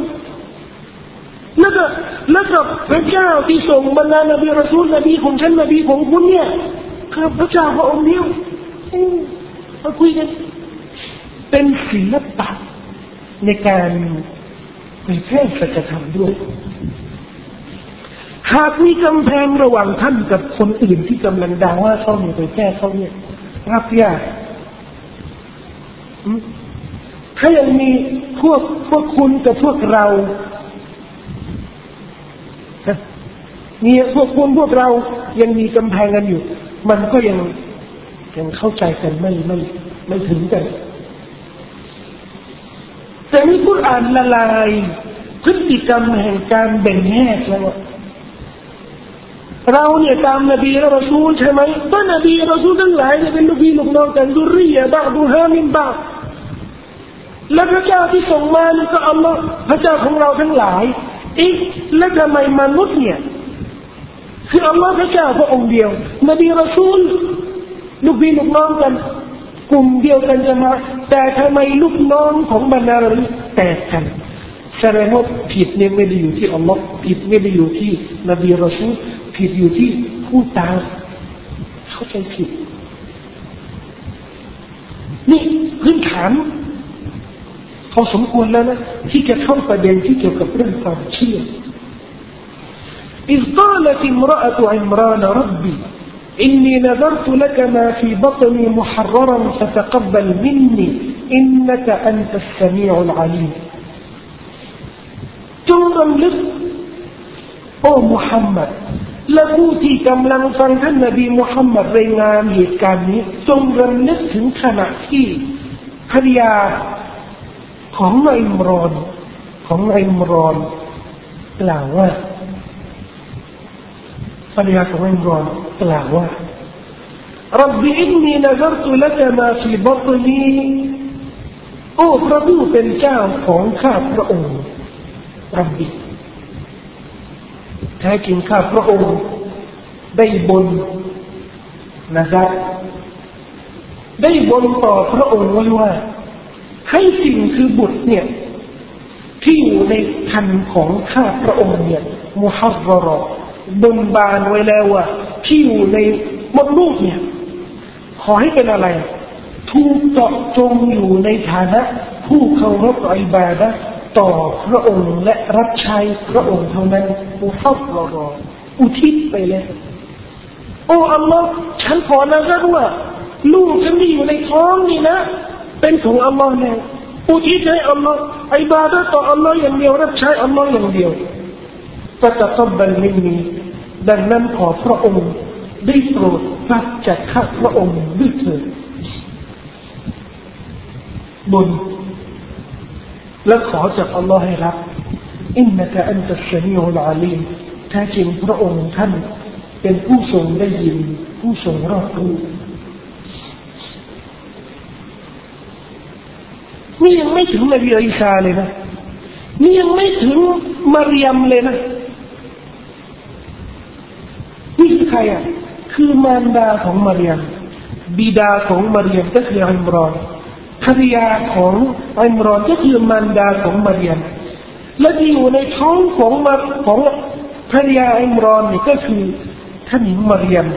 แล้วก็พระเจ้าที่ส่งบรรดานบีรอซูลนบีของฉันนบีของคุณเนี่ยคือพระเจ้าพระองค์เดียวมาคุยกันเป็นศิลปะในการเผยแพร่สัจธรรมด้วยหากมีกำแพงระหว่างท่านกับคนอื่นที่กำลังด่าว่าเขาเนี่ยเผยแพร่เขาเนี่ยรับยากถ้ายังมีพวกคุณกับพวกเราเนี่ยพวกคุณพวกเรายังมีกำแพงกันอยู่มันก็ยังเข้าใจกันไม่ถึงกันแต่นี่กุรอานละลายพฤติกรรมแห่งการแบ่งแยกแล้วเราเนี่ยตามนบีและรอซูลใช่ไหมก็นบีรอซูลทั้งหลายเนี่ยเป็นลูกพี่ลูกน้องกันซุรรียะบะดูฮามินบะและพระเจ้าที่ส่งมานี่ก็อัลลอฮ์พระเจ้าของเราทั้งหลายอีกและทำไมมนุษย์เนี่ยคืออัลลอฮ์พระเจ้าพระองค์เดียวนบีรอซูลลูกพี่ลูกน้องกันกลุ่มเดียวกันจะมาแต่ทำไมลูกน้องของบรรดาเราแตกกันแสดงว่าผิดเนี่ยไม่ได้อยู่ที่อัลลอฮ์ผิดไม่ได้อยู่ที่นบีรอซูลผิดอยู่ที่ผู้ตามเข้าใจผิดนี่พื้นฐานพอสมควรแล้วนะที่จะเข้าประเด็นที่เกี่ยวกับเรื่องความเชื่อإذ قالت امرأة عمران ربي إني نذرت لك ما في بطني محررا فتقبل مني إنك أنت السميع العليم จงรำลึกโอ้มุฮัมมัดและผู้ที่กำลังฟังท่านนบีมุฮัมมัดรายงานเหตุการณ์นี้จงรำลึกถึงขณะที่ภรรยาของอิมรอนกล่าวว่าภรรยาของอิมรอนกล่าวว่ารับบิอินนีนัซรตุละกะมาฟีบัตนีโอ้พระผู้เป็นเจ้าของข้าพระองค์รับบิแท้จริงข้าพระองค์ได้บนนะครับได้บนต่อพระองค์ไว้ว่าให้สิ่งคือบุตรเนี่ยที่อยู่ในคันของข้าพระองค์เนี่ยมุฮัรรอบนบานไว้แล้วว่าที่อยู่ในมดลูกเนี่ยขอให้เป็นอะไรถูกเจาะจงอยู่ในฐานะผู้เคารพอิบาดะห์ต่อพระองค์และรับใช้พระองค์เท่านั้นมุฮัรรออุทิศไปเลยโอ้อัลลอฮ์ฉันขอนะครับว่าลูกฉันที่อยู่ในท้องนี่นะเป็นของอัลลอฮ์แน่อุทิศให้อัลลอฮ์อิบาดะห์ต่ออัลลอฮ์อย่างเดียวรับใช้อัลลอฮ์อย่างเดียวفتقبل مني ดังนั้นขอพระองค์ได้โปรดรับจากข้าพระองค์ด้วยเถิดบนและขอจากอัลลอฮ์ให้รับอินนะกะอันตัสซะมีอุลอาลีมแท้จริงพระองค์ท่านเป็นผู้ทรงได้ยินผู้ทรงรอบรู้นี่ยังไม่ถึงนบีอีสาเลยนะนี่ยังไม่ถึงมารยมเลยนะนี่คือใครอ่ะคือมารดาของมารยมบิดาของมารยมก็คืออิมรอนภรรยาของอิมรอนก็คือมารดาของมารยมและที่อยู่ในท้องของภรรยาอิมรอนนี่ก็คือท่านหญิงมารยม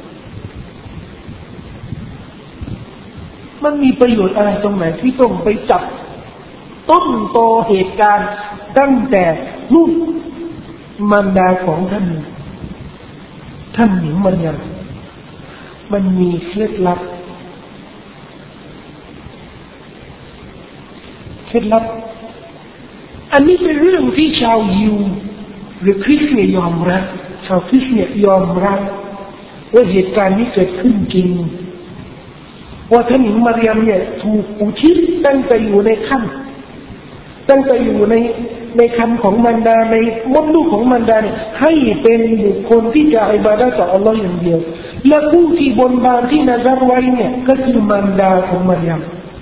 มันมีประโยชน์อะไรตรงไหนที่ต้องไปจับต้นตอเหตุการณ์ตั้งแต่นู่นมารดาของท่านหญิงมารยมมันมีเคล็ดลับอันนี้เป็นเรื่องที่ชาวยิวหรือคริสเตียนยอมรับชาวคริสเตียนยอมรับว่าเหตุการณ์นี้เกิดขึ้นจริงว่าท่านหญิงมารยมเนี่ยถูกอุทิศตั้งแต่อยู่ในครรภ์ตั้งแต่อยู่ในครรภ์ของมารดาในมดลูกของมารดาเนี่ยให้เป็นบุคคลที่จะอิบาดะห์ต่ออัลลอฮ์อย่างเดียวและผู้ที่บนบานที่นะซัรไว้เนี่ยก็คือมารดาของมารยม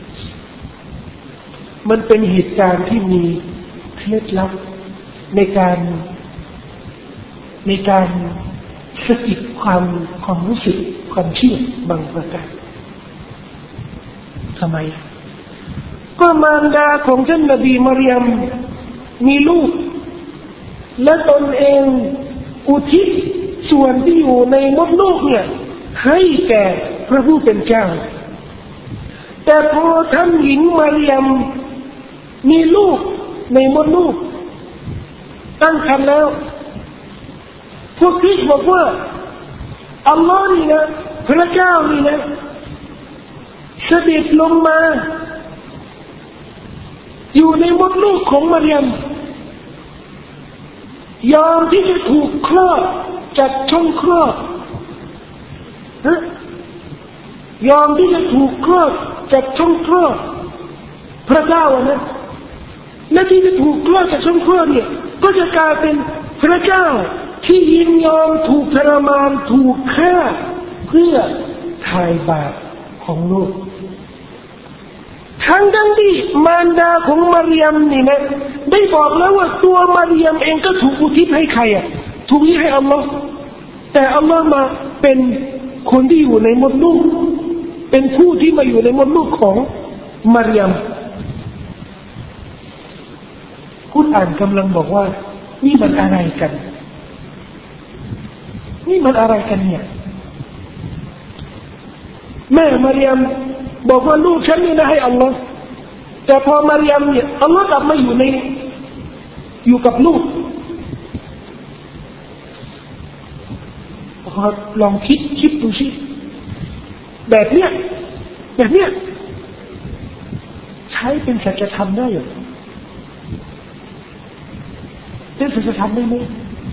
มันเป็นเหตุการณ์ที่มีเคล็ดลับในการสะกิดความรู้สึกความเชื่อบางประการทำไมก็มารดาของท่านนบีมารยมมีลูกและตนเองอุทิศส่วนที่อยู่ในมดลูกเนี่ยให้แก่พระผู้เป็นเจ้าแต่พอท่านหญิงมารยมมีลูกในมดลูกตั้งครรภ์แล้วพวกคริสต์บอกว่าอัลลอฮ์นี่นะพระเจ้านี่นะเสด็จลงมาอยู่ในมดลูกของมารยมยอมที่จะถูกคลอดจากช่องคลอดยอมที่จะถูกคลอดจากช่องคลอดพระเจ้านะและที่จะถูกคลอดจากช่องคลอดเนี่ยก็จะกลายเป็นพระเจ้าที่ยินยอมถูกทรมานถูกฆ่าเพื่อไถ่บาปของลูกทั้งที่มารดาของมารยมนี่นะได้บอกแล้วว่าตัวมารยมเองก็ถูกอุทิศให้ใครถูกอุทิศให้อัลลอฮ์แต่อัลลอฮ์มาเป็นคนที่อยู่ในมดลูกเป็นผู้ที่มาอยู่ในมดลูกของมารยมคุณอ่านกำลังบอกว่านี่มันอะไรกันเนี่ยแม่มารยมบอกว่าลูกฉันนี่นะให้อัลลอฮ์แต่พอมารยมเนี่ยอัลลอฮ์กลับมาอยู่กับลูกลองคิดดูสิแบบเนี้ยใช้เป็นสัจธรรมได้หรือเป็นสัจธรรมได้ไหม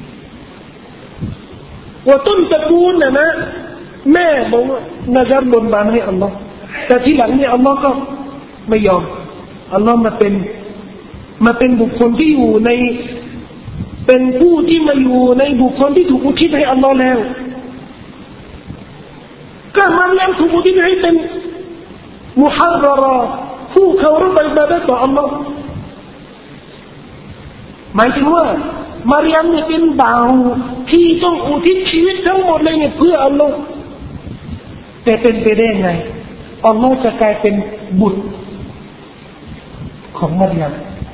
ว่าต้นตระกูลนะแม่บอกว่านะซัรบนบานให้อัลลอฮ์แต่ทีหลังเนี่ยอัลลอฮ์ก็ไม่ยอมอัลลอฮ์มาเป็นบุคคลที่อยู่ในเป็นผู้ที่มาอยู่ในบุคคลที่ถูกอุทิศให้อัลลอฮ์แล้วก็มันยังถูกอุทิศให้เป็นมุฮัรรอผู้เคารพอิบาดะห์ต่ออัลลอฮ์หมายถึงว่ามารยมเนี่ยเป็นบ่าวที่ต้องอุทิศชีวิตทั้งหมดเลยเนี่ยเพื่ออัลลอฮ์แต่เป็นไปได้ไงอัลลอฮ์จะกลายเป็นบุตรของมารยม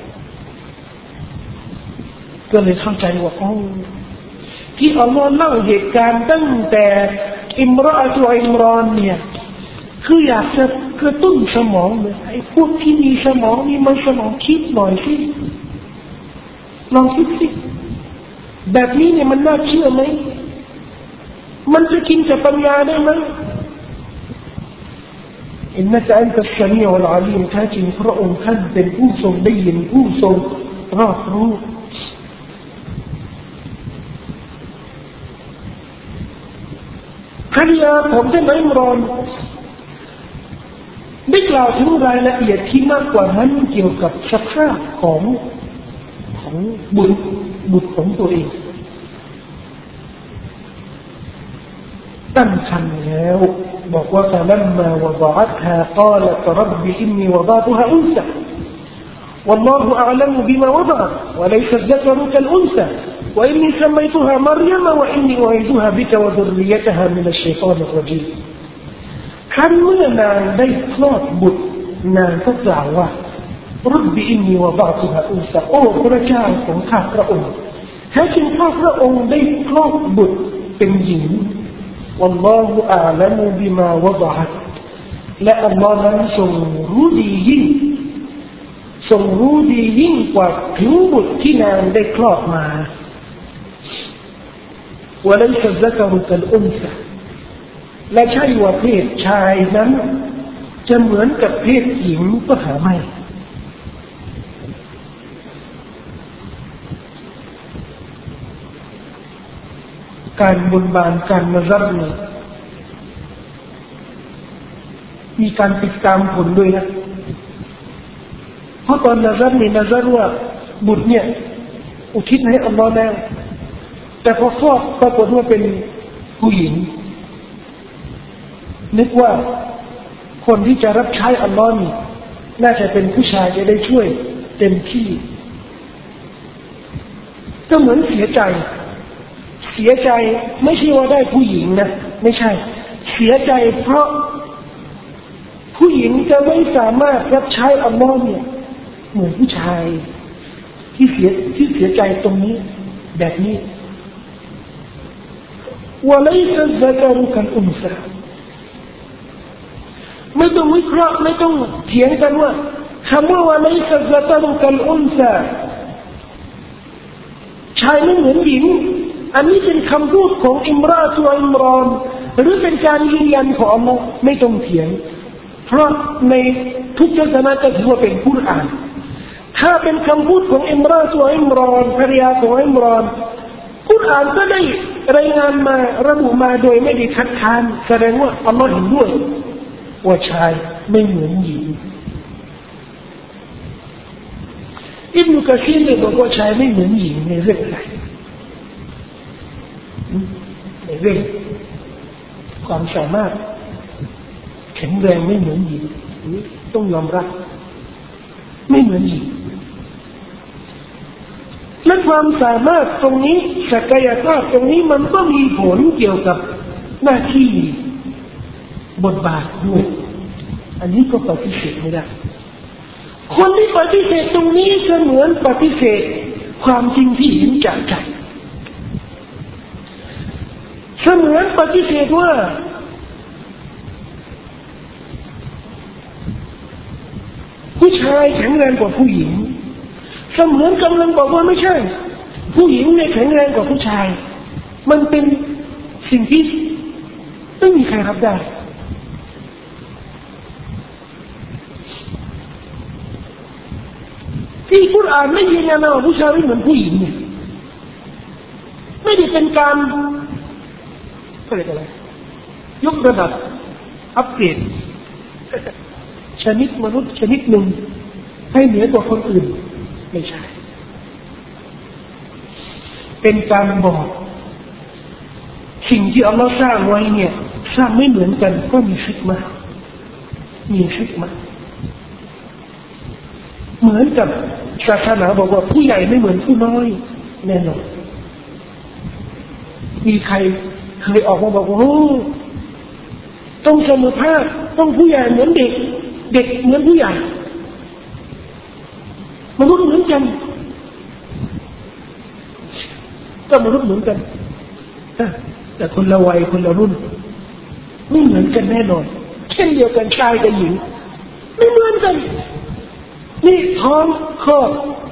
ก็เลยเข้าใจว่าที่อัลลอฮ์เล่าเหตุการณ์ตั้งแต่อิมรอนเนี่ยคืออยากจะกระตุ้นสมองเลยไอ้พวกที่มีสมองนี่มันสมองคิดหน่อยสิลองคิดสิแบบนี้เนี่ยมันน่าเชื่อไหมมันจะกินจากปัญญาได้ไหมอินนะกะอันตัสซะมีอุลอาลีมแท้จริงพระองค์ท่านเป็นผู้ทรงได้ยินผู้ทรงรอบรู้ภรรยาของท่านอิมรอนได้กล่าวถึงรายละเอียดที่มากกว่านั้นเกี่ยวกับสภาพของบุตรของตัวเองตั้งครรภ์แล้วบอกว่าفلما وضعتها قالت رب إني وضعتها أنثى والله أعلم بما وضعت وليس الذكر كالأنثى وإني سميتها مريم وإني أعيذها بك وذريتها من الشيطان الرجيم ครั้นเมื่อนางได้คลอดบุตรนางก็กล่าวว่าرب إني وضعتها أنثىโอ้พระเจ้าของข้าพระองค์แท้จริงข้าพระองค์ได้คลอดบุตรเป็นหญิงوالله أعلم بما وضعت และอัลลอฮ์นั้นทรงรู้ดียิ่งกว่าถึงบุตรที่นางได้คลอดมา وليس الذكر كالأنثى และใช่ว่าเพศชายนั้นจะเหมือนกับเพศหญิงก็หาไม่การบนบานการมารับเนี่ยมีการติดตามผลด้วยนะเพราะตอนนาซัรเนี่ยนาซัรว่าบุตรเนี่ยอุทิศให้อัลลอฮ์แล้วแต่พอคลอดปรากฏว่าเป็นผู้หญิงนึกว่าคนที่จะรับใช้อัลลอฮ์นี่น่าจะเป็นผู้ชายจะได้ช่วยเต็มที่ก็เหมือนเสียใจไม่ใช่ว่าได้ผู้หญิงนะไม่ใช่เสียใจเพราะผู้หญิงจะไม่สามารถรับใช้อัลลอฮ์เนี่ยเหมือนผู้ชายที่เสียใจตรงนี้แบบนี้وليس الذكر كالأنثىไม่ต้องวิเคราะห์ไม่ต้องเถียงกันว่าคำว่าوليس الذكر كالأنثىชายไม่เหมือนหญิงอันนี้เป็นคำพูดของอิมราตุอิมรอนหรือเป็นการยืนยันของอัลลอฮ์ไม่ต้องเถียงเพราะในทุกศาสนาจะถือว่าเป็นกุรอานถ้าเป็นคำพูดของอิมราตุอิมรอนภรรยาของอิมรอนกุรอานก็ได้รายงานมาระบุมาโดยไม่ได้คัดค้านแสดงว่าอัลลอฮ์เห็นด้วยว่าชายไม่เหมือนหญิงอิบนุกะซีรเนี่ยบอกว่าชายไม่เหมือนหญิงในเรื่องอะไรในเรื่องความสามารถแข็งแรงไม่เหมือนหญิงต้องยอมรับไม่เหมือนหญิงและความสามารถตรงนี้ศักยภาพตรงนี้มันก็มีผลเกี่ยวกับหน้าที่บทบาทด้วยอันนี้ก็ปฏิเสธไม่ได้คนที่ปฏิเสธตรงนี้จะเหมือนปฏิเสธความจริงที่เห็นจากใจเสมือนปฏิเสธว่าผู้ชายแข็งแรงกว่าผู้หญิงเสมือนกำลังบอกว่าไม่ใช่ผู้หญิงเนี่ยแข็งแรงกว่าผู้ชายมันเป็นสิ่งที่ไม่มีใครรับได้ที่กุรอานไม่ยืนยันว่าผู้ชายไม่เหมือนผู้หญิงเนี่ยไม่ได้เป็นการเรียกอะไรยกระดับอัปเกรดชนิดมนุษย์ชนิดหนึ่งให้เหนือกว่าคนอื่นไม่ใช่เป็นการบอกสิ่งที่อัลลอฮ์สร้างไว้เนี่ยสร้างไม่เหมือนกันก็มีฮิกมะห์เหมือนกับศาสนาบอกว่าผู้ใหญ่ไม่เหมือนผู้น้อยแน่นอนมีใครเคยออกมาบอกว่าต้องเสมอภาคต้องผู้ใหญ่เหมือนเด็กเด็กเหมือนผู้ใหญ่มนุษย์เหมือนกันก็มนุษย์เหมือนกันแต่คนละวัยคนละรุ่นไม่เหมือนกันแน่นอนเช่นเดียวกันชายกับหญิงไม่เหมือนกันนี่ท้องคลอด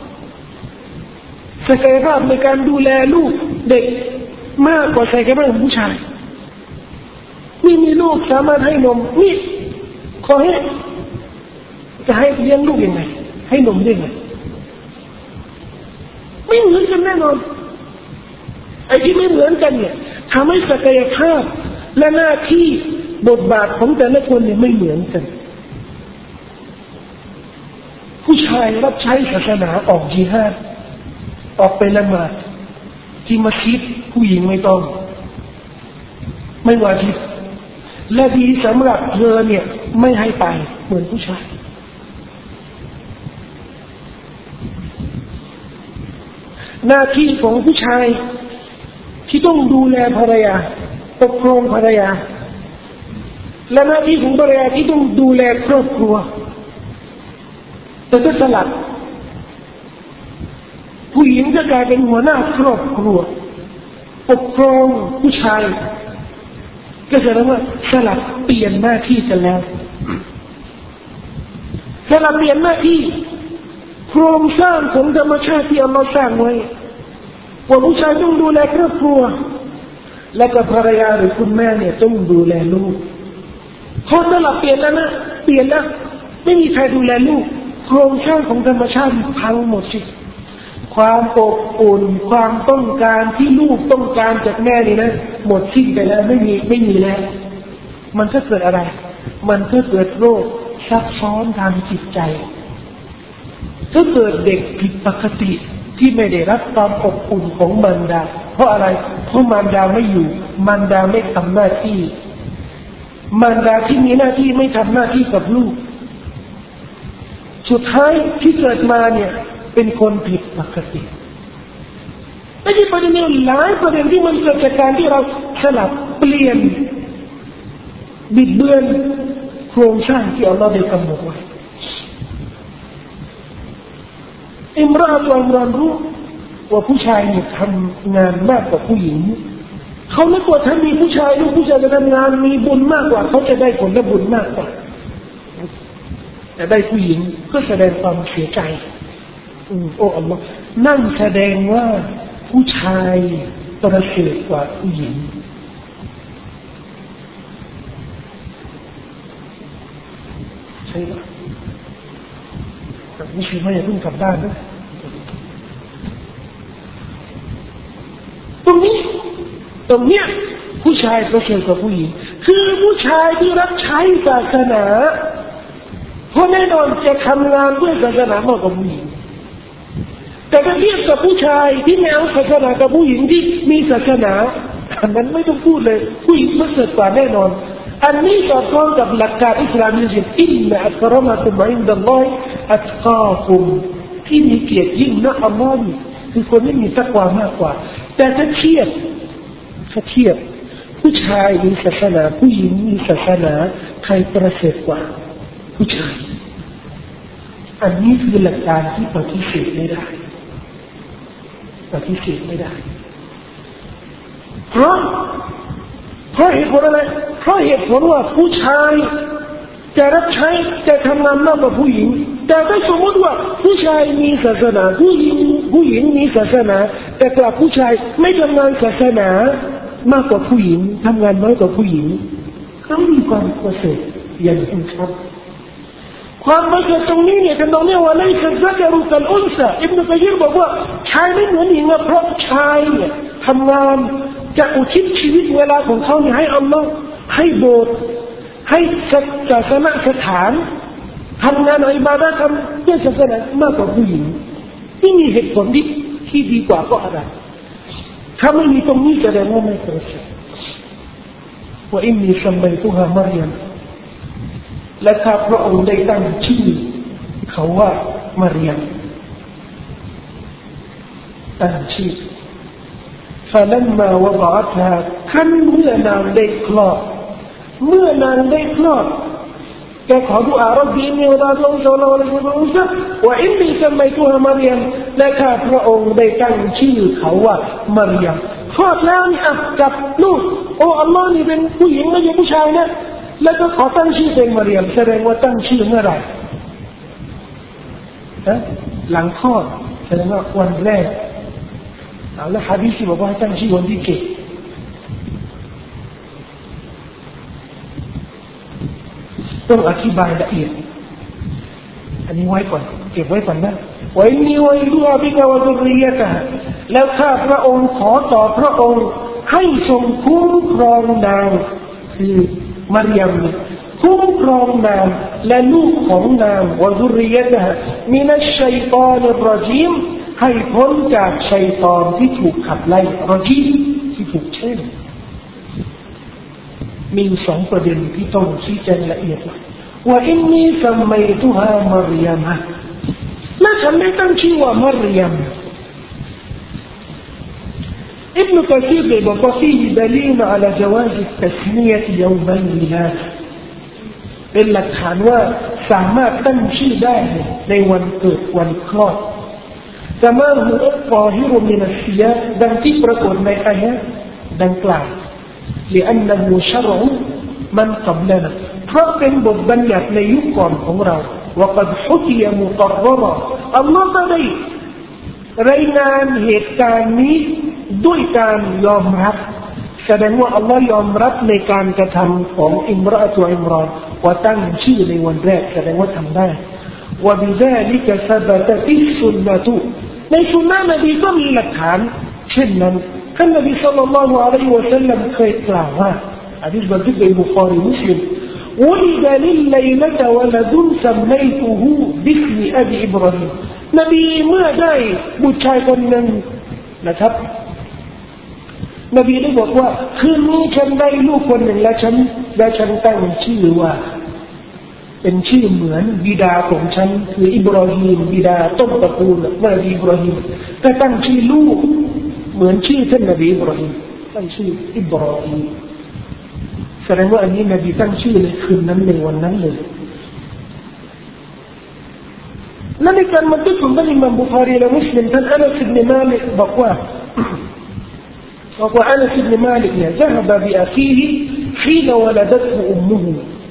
ศักยภาพในการดูแลลูกเด็กมากกว่าศักยภาพของผู้ชายนี่มีลูกสามารถให้นมนี่ขอให้จะให้เลี้ยงลูกยังไงให้นมได้ไงไม่เหมือนกันแน่นอนไอ้ที่ไม่เหมือนกันเนี่ยทำให้ศักยภาพและหน้าที่บทบาทของแต่ละคนเนี่ยไม่เหมือนกันผู้ชายรับใช้ศาสนาออกญิฮาดออกไปละหมาดที่มัสยิดผู้หญิงไม่ต้องไม่วาญิบและดีสำหรับเธอเนี่ยไม่ให้ไปเหมือนผู้ชายหน้าที่ของผู้ชายที่ต้องดูแลภรรยาปกครองภรรยาและหน้าที่ของภรรยาที่ต้องดูแลครอบครัวแต่ถ้าสลัดผู้หญิงจะกลายเป็นหัวหน้าครอบครัวปกครองผู้ชายก็แสดงว่าสลับเปลี่ยนหน้าที่กันแล้วสลับเปลี่ยนหน้าที่โครงสร้างของธรรมชาติที่อัลลอฮ์สร้างไว้ว่าผู้ชายต้องดูแลครอบครัวแล้วก็ภรรยาหรือคุณแม่เนี่ยต้องดูแลลูกคนตลอดเปลี่ยนแล้วนะเปลี่ยนนะไม่มีใครดูแลลูกโครงสร้างของธรรมชาติพังหมดสิความอบอุ่นความต้องการที่ลูกต้องการจากแม่นี่นะหมดสิ้นไปแล้วไม่มีแล้วมันก็เกิดอะไรมันก็เกิดโรคซับซ้อนทางจิตใจก็เกิดเด็กผิดปกติที่ไม่ได้รับความอบอุ่นของมารดาเพราะอะไรเพราะมารดาไม่อยู่มารดาไม่ทำหน้าที่มารดาที่มีหน้าที่ไม่ทำหน้าที่กับลูกสุดท้ายที่เกิดมาเนี่ยเป็นคนผิดปกติไม่ใช่ประเด็นเดียวหลายประเด็นที่มันเกิดจากการที่เราสลับเปลี่ยนบิดเบือนโครงสร้างที่อัลลอฮฺได้กำหนดไว้อิมราอัลลอฮฺรู้ว่าผู้ชายเนี่ยทำงานมากกว่าผู้หญิงเขาไม่กลัวถ้ามีผู้ชายลูกผู้ชายจะทำงานมีบุญมากกว่าเขาจะได้ผลบุญมากกว่าแต่ได้ผู้หญิงก็แสดงความเสียใจโอ้อัลลอฮฺนั่นแสดงว่าผู้ชายประเสริฐกว่าผู้หญิงใช่ไหมแต่ไม่ใช่ว่าอย่าเพิ่งกลับบ้านนะตรงนี้ผู้ชายประเสริฐกว่าผู้หญิงคือผู้ชายที่รับใช้ศาสนาเพราะแน่นอนจะทำงานด้วยศาสนามากกว่าผู้หญิงแต่ถ้าเทียบกับผู้ชายที่ไม่เอาศาสนากับผู้หญิงที่มีศาสนาอันนั้นไม่ต้องพูดเลยผู้หญิงประเสริฐกว่าแน่นอนอันนี้สอดคล้องกับหลักการอิสลามที่อินนะอัครมะตุมอินดัลลอฮิอัตกาคุมที่มีเกียรติยิ่งนะอัลลอฮ์คือคนที่มีตักวามากกว่าแต่ถ้าเทียบผู้ชายมีศาสนาผู้หญิงมีศาสนาใครประเสริฐกว่าผู้ชายอันนี้คือหลักการที่ปฏิเสธไม่ได้เพราะเหตุผลอะไรเพราะเหตุผลว่าผู้ชายจะรับใช้จะทำงานมากกว่าผู้หญิงแต่ถ้าสมมติว่าผู้ชายมีศาสนาผู้หญิงมีศาสนาแต่กลับผู้ชายไม่ทำงานศาสนามากกว่าผู้หญิงทำงานน้อยกว่าผู้หญิงเขามีความประเสริฐอย่างเห็นชัดความประเสริฐตรงนี้เนี่ยกันตรงนี้ว่าไม่ใช่ซักรุกัลอุนซาอิบนุกัยยิรบอกว่าชายไม่เหมือนหญิงเพราะชายเนี่ยทำงานจะอุทิศชีวิตเวลาของเขาให้อัลลอฮ์ให้โบสถ์ให้ศาสนสถานทำงานอิบาดะห์ทำเพื่อศาสนามากกว่าผู้หญิงที่มีเหตุผลที่ดีกว่าก็อะไรถ้าไม่มีตรงนี้แสดงว่าไม่ประเสริฐว่าอินนีซัมมัยตุฮามารยามและข้าพระองค์ได้ตั้งชื่อเขาว่ามารยามตั้งชื่อفلما وضعتها ขั้นเมื่อนางได้คลอดแกขอดุอารับบีนีวะลาตุลลอฮุอะลัยฮิวะซัลลัมว่าอินนีซัมมัยตุฮามารยามและข้าพระองค์ได้ตั้งชื่อเขาว่ามารยามคลอดแล้วนี่กับลูกโอ้อัลลอฮ์นี่เป็นผู้หญิงไม่ใช่ผู้ชายนะแล้วก็ขอตั้งชื่อเป็นมารยามแสดงว่าตั้งชื่อเมื่อไหร่หลังคลอดแสดงว่าวันแรกแล้วหะดีษบอกว่าตั้งชื่อวันที่7ต้องอธิบายละเอียดอันนี้ไว้ก่อนเก็บไว้ก่อนนะไว้นี้ไว้ด้วยบิกะวะซุรริยะตะแล้วข้าพระองค์ขอต่อพระองค์ให้ทรงคุ้มครองนางคือมารยามคุ้มครองนางและลูกของนางวะซุรริยะตะมินัชชัยฏอนิรเราะญีมให้พ้นจากชัยฏอนที่ถูกขับไล่เราะญีมที่ถูกเช่นมีสองประเด็นที่ต้องชี้แจงละเอียดว่าอินนีซัมมัยตุฮามารยามและฉันได้ตั้งชื่อว่ามารยามอิบนุกะซีรได้บอกว่าفيه دليل على جواز التسمية يوم الميلاد เป็นหลักฐานว่าสามารถตั้งชื่อได้ในวันเกิดวันคลอดكما هو ظاهر من السياق ดังที่ปรากฏในอายะห์ดังกล่าวلأنه شرع من قبلنا เพราะเป็นบทบัญญัติในยุคก่อนของเรา وقد حكي مقررا อัลลอฮฺได้รายงานเหตุการณ์นี้ด้วยการยอมรับแสดงว่าอัลลอฮ์ยอมรับในการกระทำของอิมรอตุอิมรอนว่าตั้งชื่อในวันแรกแสดงว่าทำได้ว่าบิดาลิกะซะบะตะติสุนนะตุในสุนนะนบีก็มีหลักฐานเช่นนั้นท่านนบีศ็อลลัลลอฮุอะลัยฮิวะซัลลัมเคยกล่าวว่าหะดีษบันทึกโดยบุคอรีมุสลิมولد لليلة ولد سميته باسم أبي إبراهيم นบีเมื่อได้บุตรชายคนหนึ่งนะครับนบีได้บอกว่าคืนนี้ฉันได้ลูกคนหนึ่งและฉันตั้งชื่อว่าเป็นชื่อเหมือนบิดาของฉันคืออิบราฮิมบิดาต้นตระกูลนบีอิบราฮิมก็ตั้งชื่อลูกเหมือนชื่อท่านนบีอิบราฮิมตั้งชื่ออิบราฮิมแสดงว่าอันนี้นบีตั้งชื่อในคืนนั้นในวันนั้นเลยและในการบันทึกของท่านอิหม่ามบุคอรีและมุสลิมท่านอานัส อิบนุ มาลิกบอกว่าอานัส อิบนุ มาลิกเนี่ย ذهب بأخيه حين ولدته أمه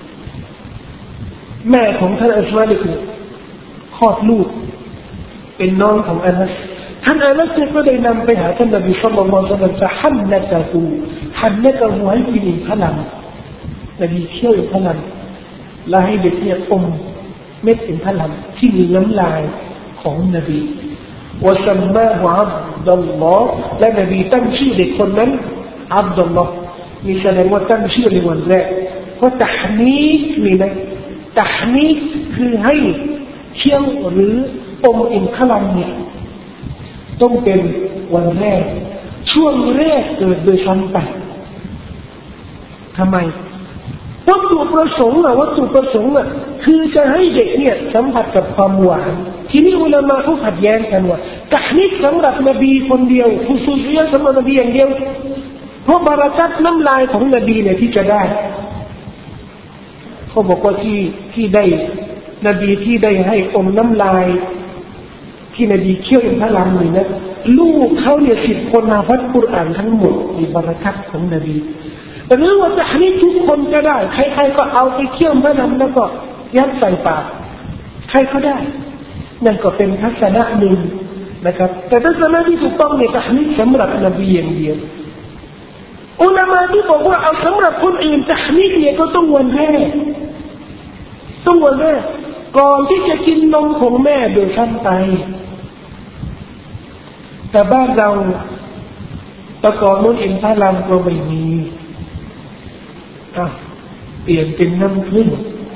แม่ของท่านอัสมาลิกเนี่ยคลอดลูกเป็นน้องของอานัสท่านอานัสก็ได้นำไปหาท่านนบีศ็อลลัลลอฮุอะลัยฮิวะซัลลัมฟะฮันนะกะฮูให้กินอินทผลัมนบีเคี่ยวอินทผลัมและให้เด็กเนี่ยอมเม็ดอินทผลัมที่มีน้ำลายของนบีวะซัมมาฮุอับดุลลอฮ์และนบีตั้งชื่อเด็กคนนั้นอับดุลลอฮ์มีแสดงว่าตั้งชื่อในวันแรกเพราะตะฮนีกนี่นะตะฮนีกคือให้เคี่ยวหรืออมอินทผลัมเนี่ยต้องเป็นวันแรกช่วงแรกเกิดโดยซ้ำไปทำไมวัตถุประสงค์คือจะให้เด็กเนี่ยสัมผัสกับความหวานทีนี้อุลามะเขาขัดแย้งกันว่าตะฮนีกสำหรับนบีคนเดียวขุซูซียะห์สำหรับนบีอย่างเดียวเพราะบารกัตน้ำลายของนบีเนี่ยที่จะได้เขาบอกว่าที่ได้นบีที่ได้ให้อมน้ำลายที่นบีเคี่ยวอินทผลัมนี่นะลูกเขาเนี่ย10 คนฮะฟัดกุรอานทั้งหมดมีบารกัตของนบีหรือว่าจะให้ทุกคนก็ได้ใครๆก็เอาไปเคี่ยวมะนำแล้วก็ยัดใส่ปากใครก็ได้นั่นก็เป็นทัศนะหนึ่งนะครับแต่ทัศนะที่ถูกต้องเนี่ยตะฮนีกสำหรับนบีอย่างเดียวอุลามะที่บอกว่าเอาสำหรับคนอื่นตะฮนีกเนี่ยก็ต้องวันแรกก่อนที่จะกินนมของแม่โดยขั้นไปแต่บ้านเราตะกอนนู้นอินทผลัมก็ไม่มีเปลี่ยนเป็นน้ำผึ้ง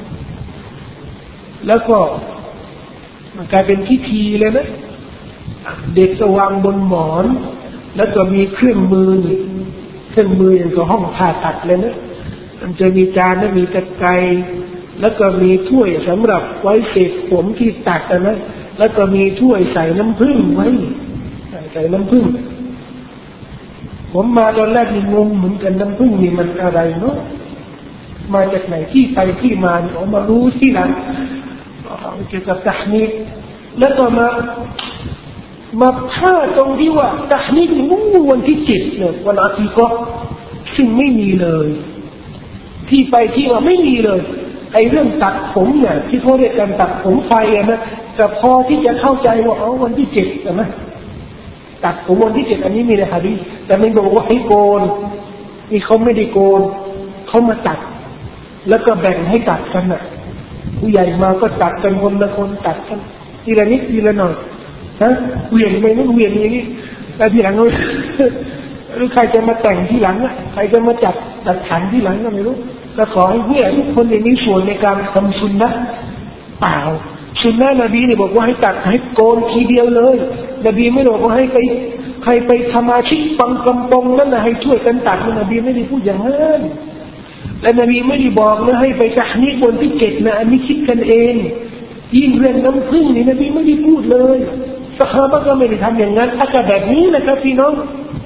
แล้วก็มันกลายเป็นพิธีเลยนะเด็กจะวางบนหมอนแล้วก็มีเครื่องมืออย่างกับห้องผ่าตัดเลยนะมันจะมีจานและมีตะไคร้แล้วก็มีถ้วยสำหรับไว้เศษผมที่ตัดนะแล้วก็มีถ้วยใส่น้ำผึ้งไว้ใส่น้ำผึ้งผมมาตอนแรกนี่งงเหมือนกันน้ำผึ้งนี่มันอะไรเนาะมาจากไหนที่ไปที่มาผมมารู้ที่หลังเกี่ยวกับตะฮนีกแล้วก็มาพลาดตรงที่ว่าตะฮนีกนี่วันที่7เนี่ยวันอาทิตย์ก็ซึ่งไม่มีเลยที่ไปที่มาไม่มีเลยไอ้เรื่องตัดผมเนี่ยที่เขาเรียกกันตัดผมไฟนะแต่พอที่จะเข้าใจว่าวันที่7ใช่ไหมตัดผมวันที่7อันนี้มีในหะดีษแต่ไม่บอกว่าให้โกนนี่เขาไม่ได้โกนเขามาตัดแล้วก็แบ่งให้ตัดกันน่ะผู้ใหญ่มาก็ตัดกันคนละคนตัดกันทีละนิดทีละหน่อยนะเหวี่ยงไปนู่นเหวี่ยงอย่างนี้แล้วทีหลังหรือใครจะมาแต่งที่หลังอ่ะใครจะมาจัดขันที่หลังก็ไม่รู้แล้วขอให้ผู้ใหญ่ทุกคนมีส่วนในการทำสุนนะเปล่าสุนนะนบีเนี่ยบอกว่าให้ตัดให้โกนทีเดียวเลยนบีไม่บอกว่าให้ไปใครไปสมาชิกปังกำปงนั่นนะให้ช่วยกันตัดนบีไม่ได้พูดอย่างนั้นและนบีไม่ได้บอกนะให้ไปตะฮนีกวันที่7นะอันนี้คิดกันเองยิ่งเรื่องน้ำผึ้งนี่นบีไม่ได้พูดเลยซอฮาบะห์ก็ไม่ได้ทำอย่างนั้นถ้าแบบนี้นะครับพี่น้อง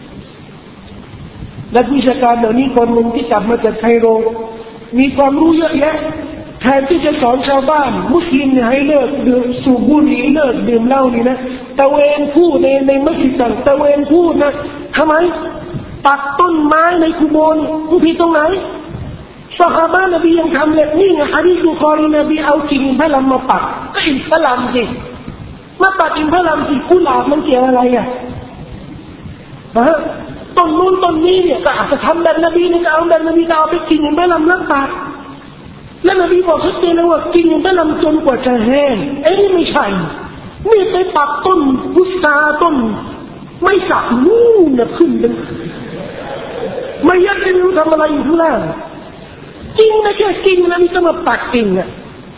นักวิชาการเดี๋ยวนี้คนหนึ่งที่กลับมาจากไคโรมีความรู้เยอะแยะแทนที่จะสอนชาวบ้านมุสลิมเนี่ยให้เลิกสูบบุหรี่เลิกดื่มเหล้านี่นะตะเวนพูดในมัสยิดต่างตะเวนพูดนะทำไมปักต้นไม้ในกุโบร์ผู้ผิดตรงไหนซอฮาบะห์นบียังทำเลยนี่ไงหะดีษบุคอรีนบีเอากิ่งอินทผลัมมาปักก็อินทผลัมสิมาปักอินทผลัมสิกุหลาบมันเกี่ยวอะไรอ่ะต้ต้นนู้นต้นนี้เนี่ยก็อาจจะทำแบบนบีนี่ก็เอาแบบนบีก็เอาไปกินอย่างแม่ลำล้างปากและนบีบอกชัดเจนเลยว่ากินอย่างแม่ลำจนกว่าจะแห้งนี่ไม่ใช่นี่ไปปักต้นพุทราต้นไม่สักนู่นนะขึ้นเป็นไม่ยัดไม่รู้ทำอะไรอยู่ข้างล่างจริงนะแค่กินนะนี่ต้องมาปักกิ่งอ่ะ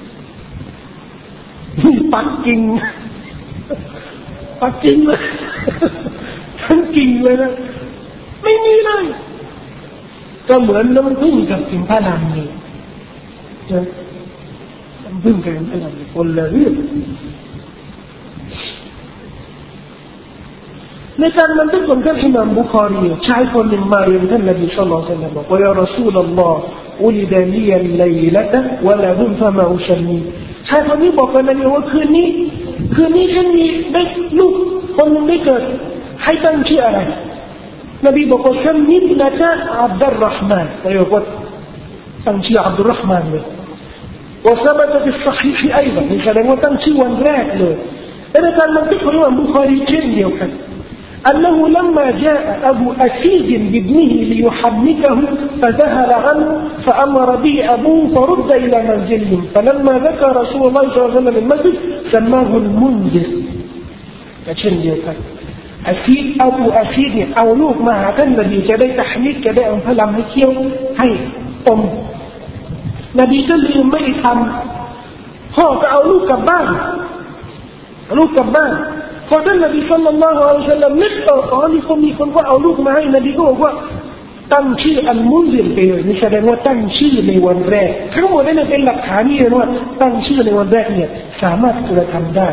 ปักกิ่งปักกิ่งเลยทั้งกิ่งเลยนะไม่มีเลยก็เหมือนน้ำผึ้งกับสิงพะนำนี่จะน้ำผึ้งกับสิงพะนำคนละเรื่องในการบันทึกของท่านอิหม่ามบุคอรีชายคนหนึ่งมาเรียนท่านนบีศ็อลลัลลอฮุอะลัยฮิวะซัลลัมบอกว่ายารอซูลุลลอฮ์อุลิดะลียัลไลละตะวะละดุนฟะมาอุชันนีชายคนนี้บอกกับนบีว่าคืนนี้ฉันมีเด็กลูกคนนึงได้เกิดให้ตั้งชื่ออะไรนบีบอกว่าฉันนิดนะจ๊ะอับดุลรห์มานนบีบอกว่าตั้งชื่ออับดุลรห์มานเลย وثبت في الصحيح أيضا นี่แสดงว่าตั้งชื่อวันแรกเลยและการบันทึกของอิหม่ามบุคอรีเช่นเดียวกันأنه لما جاء أبو أسيد بابنه ليحنكه فذهل عنه فأمر به أبوه فرد إلى منزله فلما ذكر رسول الله صلى الله عليه وسلم المسجد سماه المنذر كشن يوكا أسيد أبو أسيد أو لوك ما هذا النبي كده تحنيك كده أن فلم هكيو هاي نبي تلي ما يفهم هو أو لوك كبانลูกกลับบ้านพอท่านนบีศ็อลลัลลอฮุอะลัยฮิวะซัลลัมนึกนี่คงมีคนว่าเอาลูกมาให้นบีก็บอกว่าตั้งชื่ออัลมุนซิรไปเลยนี่แสดงว่าตั้งชื่อในวันแรกทั้งหมดนี่เป็นหลักฐานนี่ว่าตั้งชื่อในวันแรกเนี่ยสามารถกระทำได้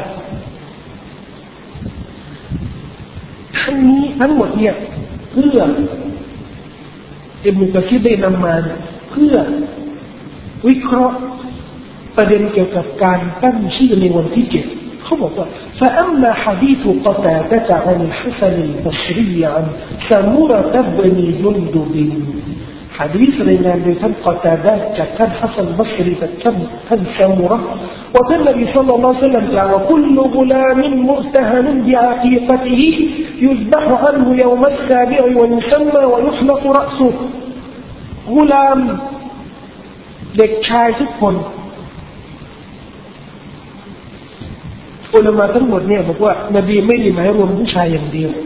ทั้งหมดเนี่ยเพื่ออิบนุกะซีรได้นำมาเพื่อวิเคราะห์ประเด็นเกี่ยวกับการตั้งชื่อในวันที่7เขาบอกว่า فأما حديث قتادة عن الحسن البصري عن سمرة بن جندب حديث رجال بن قتادة كان حسن البصري كان سمرة وكان النبي صلى الله عليه وسلم قال وكل غلام مؤتهن بعقيقته يذبح عنه يوم السابع ويسمى ويحلق رأسه غلام เด็กชายทุกคนอุลามะทั้งหมดเนี่ยบอกว่านบีไม่ได้หมายรวมผู้ชายอย่างเดียว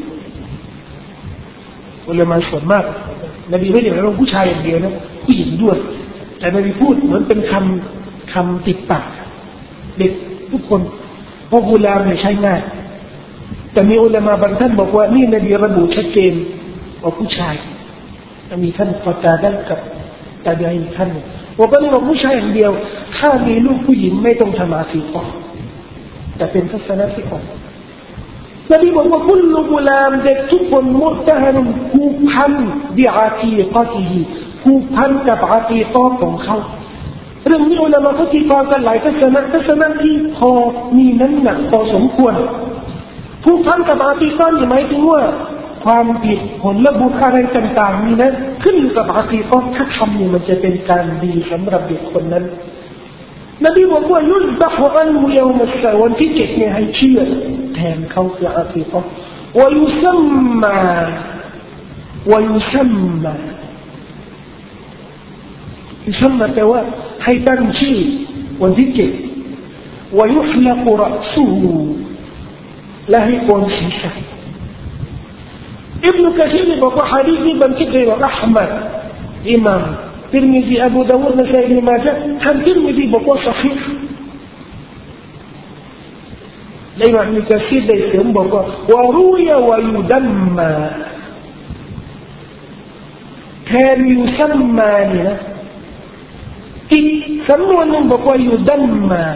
อุลามะส่วนมากนบีไม่ได้หมายรวมผู้ชายอย่างเดียวนะผู้หญิงด้วยแต่นบีพูดเหมือนเป็นคำติดปากเด็กทุกคนเพราะกุลามเนี่ยใช้ง่ายแต่มีอุลามะบางท่านบอกว่านี่นบีระบุชัดเจนว่าผู้ชายมีท่านกอตาดะกับตาบีอีกท่านว่าก็นี่บอกผู้ชายอย่างเดียวถ้ามีลูกผู้หญิงไม่ต้องทำอาคีกะห์แต่เป็นทัศนะที่อ่อนนบีบอกว่าคุลกุลามเด็กทุกคนมุตะฮันผูกพันบิอาตีกะติฮิผูกพันกับอาตีกะของเขาเรื่องนี้อุลามะเขาตีความกันหลายทัศนะที่พอมีน้ำหนักพอสมควรผูกพันกับอาตีกะนี่หมายถึงว่าความผิดผลและบุญอะไรต่างๆนี่นะขึ้นอยู่กับอาตีกะถ้าทำนี่มันจะเป็นการดีสำหรับเด็กคนนั้นนบีบอกว่ายุซบะฮุอันฮุยอมัสซาวันที่7เนี่ยให้เชื่อแทนเขาคืออากีกะห์วะยุซัมมาแปลว่าให้ตั้งชื่อวันที่7วะยุฮละกุรอซุฮุและให้โกนศีรษะอิบนุกะซีรบอกว่าหะดีษนี้บันทึกโดยอัห์มัดอิหม่ามترمذي أبو داود نسائي بن ماجه كان ترمذي بقوة صحيح لما ابن كثير يسمى بقوة وروي ويدمى كان يسمى لنا سموا من بقوة يدمى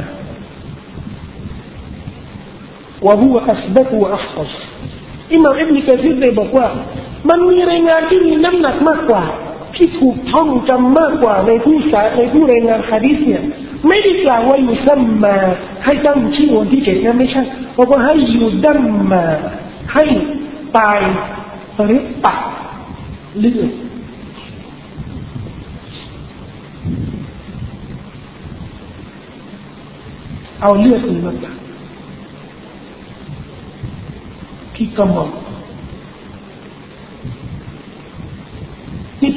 وهو أثبت وأحفظ إمام ابن كثير بقوة من يريناتي من نمنك مقوةที่ถูกท่องจำมากกว่าในผู้รายงานหะดีษเนี่ยไม่ได้กล่าวว่าอยู่ซัมมาให้ตั้งชื่อวันที่7นะไม่ใช่เพราะว่าให้อยู่ดัมมาให้ตายหรือตัดเลือดเอาเลือดนี้มาตัดที่กระหม่อม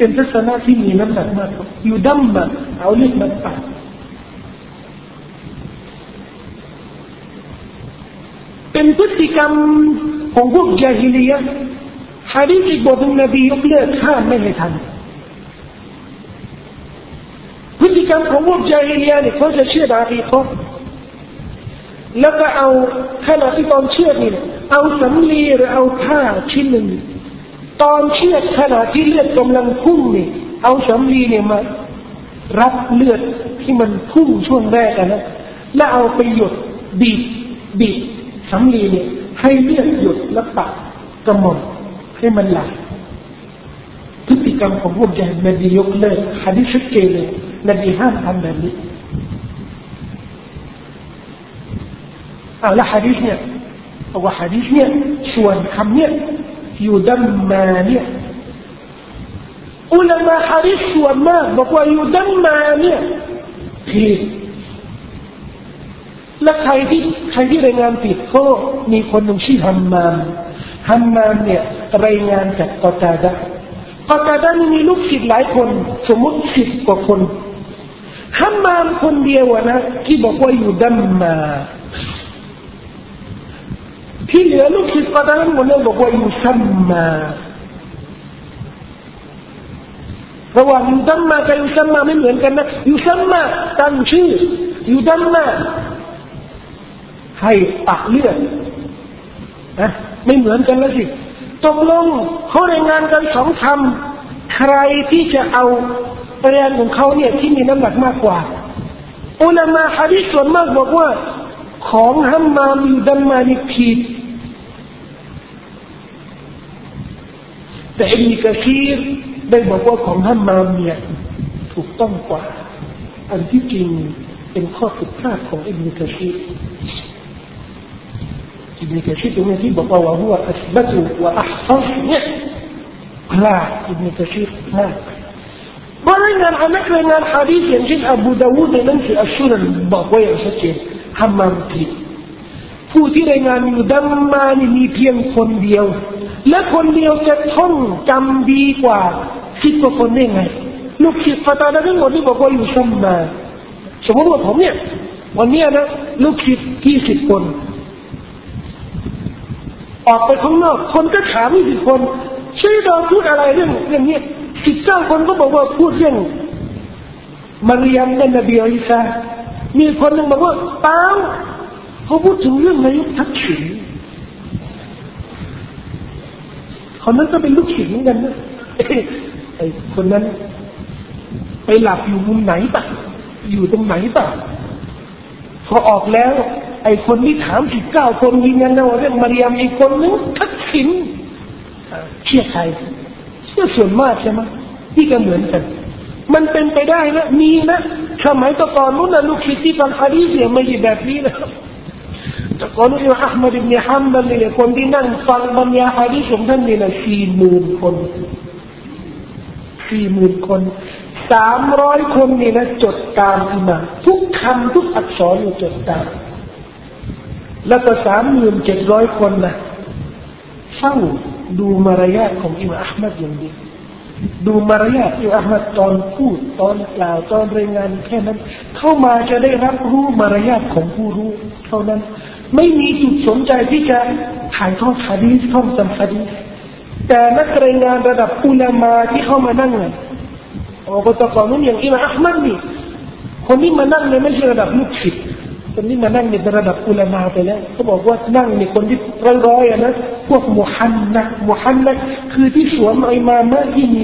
เป็นทัศนะที่มีน้ำหนักมากอยู่ดั้มมาเอาเลือดมาตัดเป็นพฤติกรรมของพวกญาฮิลียะห์หะดีษอีกบทหนึ่งนบียกเลิกห้ามไม่ให้ทำพฤติกรรมของพวกญาฮิลียะห์เนี่ยเขาจะเชื่ออากีเราะห์แล้วก็เอาขณะที่ตอนเชื่อนี่เอาสำลีหรือเอาผ้าชิ้นหนึ่งตอนเชื่อขณะที่เลือดกำลังพุ่งนี่เอาสำลีเนี่ยมารับเลือดที่มันพุ่งช่วงแรกนะแล้วเอาไปหยดบีบสำลีเนี่ยให้เลือดหยดแล้วปัดกระหม่อมให้มันไหลพฤติกรรมของพวกญาฮิลียะห์นบียกเลิกหะดีษชัดเจนเลยนบีห้ามทำแบบนี้แล้วหะดีษเนี่ยบอกว่าหะดีษเนี่ยส่วนคำเนี่ยอยู่ดัมมาเนี่ยอุลามะหะดีษส่วนมากบอกว่าอยู่ดัมมาเนี่ยผิดและใครที่รายงานผิดก็มีคนหนึ่งชื่อฮัมมามเนี่ยรายงานจากกอตาดะนี่มีลูกศิษย์หลายคนสมมติ10 กว่าคนฮัมมามคนเดียวนะที่บอกว่าอยู่ดัมมาที่เหลือลูกศิษย์กอตาดะหมดเลยบอกว่าอยู่ซัมมาระหว่างอยู่ดัมมากับอยู่ซัมมาไม่เหมือนกันนะอยู่ซัมมาตั้งชื่ออยู่ดัมมาให้ตักเลือดนะไม่เหมือนกันแล้วสิตกลงเขารายงานกัน2 คำใครที่จะเอาเรียนของเขาเนี่ยที่มีน้ำหนักมากกว่าอุลามะหะดีษส่วนมากบอกว่าของฮัมมามอยู่ดัมมานี่ผิดแต่อิบนุกะซีรได้บอกว่าของฮัมมามเนี่ยถูกต้องกว่าอันที่จริงเป็นข้อผิดพลาดของอิบนุกะซีรอิบนุกะซีรตรงนี้ที่บอกว่าว่าหัวอัสบัตุวะอัห์ซัซเนี่ยพลาดอิบนุกะซีรพลาดรายงานรายงานหะดีษอย่างเช่นอบูดาวูดในหนังสืออัชชุนันบอกไว้อย่างชัดเจนฮัมมามผิดผู้ที่รายงานอยู่ดัมมานี่มีเพียงคนเดียวและคนเดียวจะท่องจำดีกว่า10 กว่าคนได้ไงลูกศิษย์กอตาดะทั้งหมดที่บอกว่าอยู่ซัมมาสมมติว่าผมเนี่ยวันนี้นะลูกศิษย์20 คนออกไปข้างนอกคนก็ถาม20 คนช่วยเราพูดอะไรเรื่องนี้19 คนก็บอกว่าพูดเรื่องมารยามและนบีอีสามีคนหนึ่งบอกว่าเปล่าเขาพูดถึงเรื่องนายกทักษิณคนนั้นก็เป็นลูกศิษย์เหมือนกันนะไอ้คนนั้นไปหลับอยู่มุมไหนป่ะอยู่ตรงไหนป่ะพอออกแล้วไอ้คนที่ถาม19 คนยืนยันนะว่าเรื่องมารยามอีกคนนึงทักษิณเชื่อใครเชื่อส่วนมากใช่ไหมที่ก็เหมือนกันมันเป็นไปได้นะมีนะสมัยก่อนนู้นนะลูกศิษย์ที่ฟังหะดีษเนี่ยไม่ใช่แบบนี้นะแต่ก่อนนู้นอัลมัดอิบนุฮัมบัลเนี่ยคนที่นั่งฟังบรรยายหะดีษของท่านนี่นะ40,000 คน40,000 คน300 คนนี่นะจดตามอิหม่ามทุกคำทุกอักษรเนี่ยจดตามแล้วก็ 37,000 คนนะเฝ้าดูมารยาทของอิหม่ามอะห์มัดอย่างดีดูมารยาทอิหม่ามอะห์มัดตอนพูดตอนกล่าวตอนรายงานแค่นั้นเข้ามาจะได้รับรู้มารยาทของผู้รู้เท่านั้นไม่มีจุดสนใจที่จะถ่ายทอดหะดีษท่องจำหะดีษแต่นักรายงานระดับอุลามะที่เข้ามานั่งเนี่ยก็ตะกอนนู้นอย่างอิหม่ามอะห์มัดนี่คนที่มานั่งเนี่ยไม่ใช่ระดับลูกศิษย์คนที่มานั่งในระดับอุลามะไปแล้วเขาบอกว่านั่งในคนที่ร้อยๆนะพวกมุฮันนัดคือที่สวมอิมามะที่มี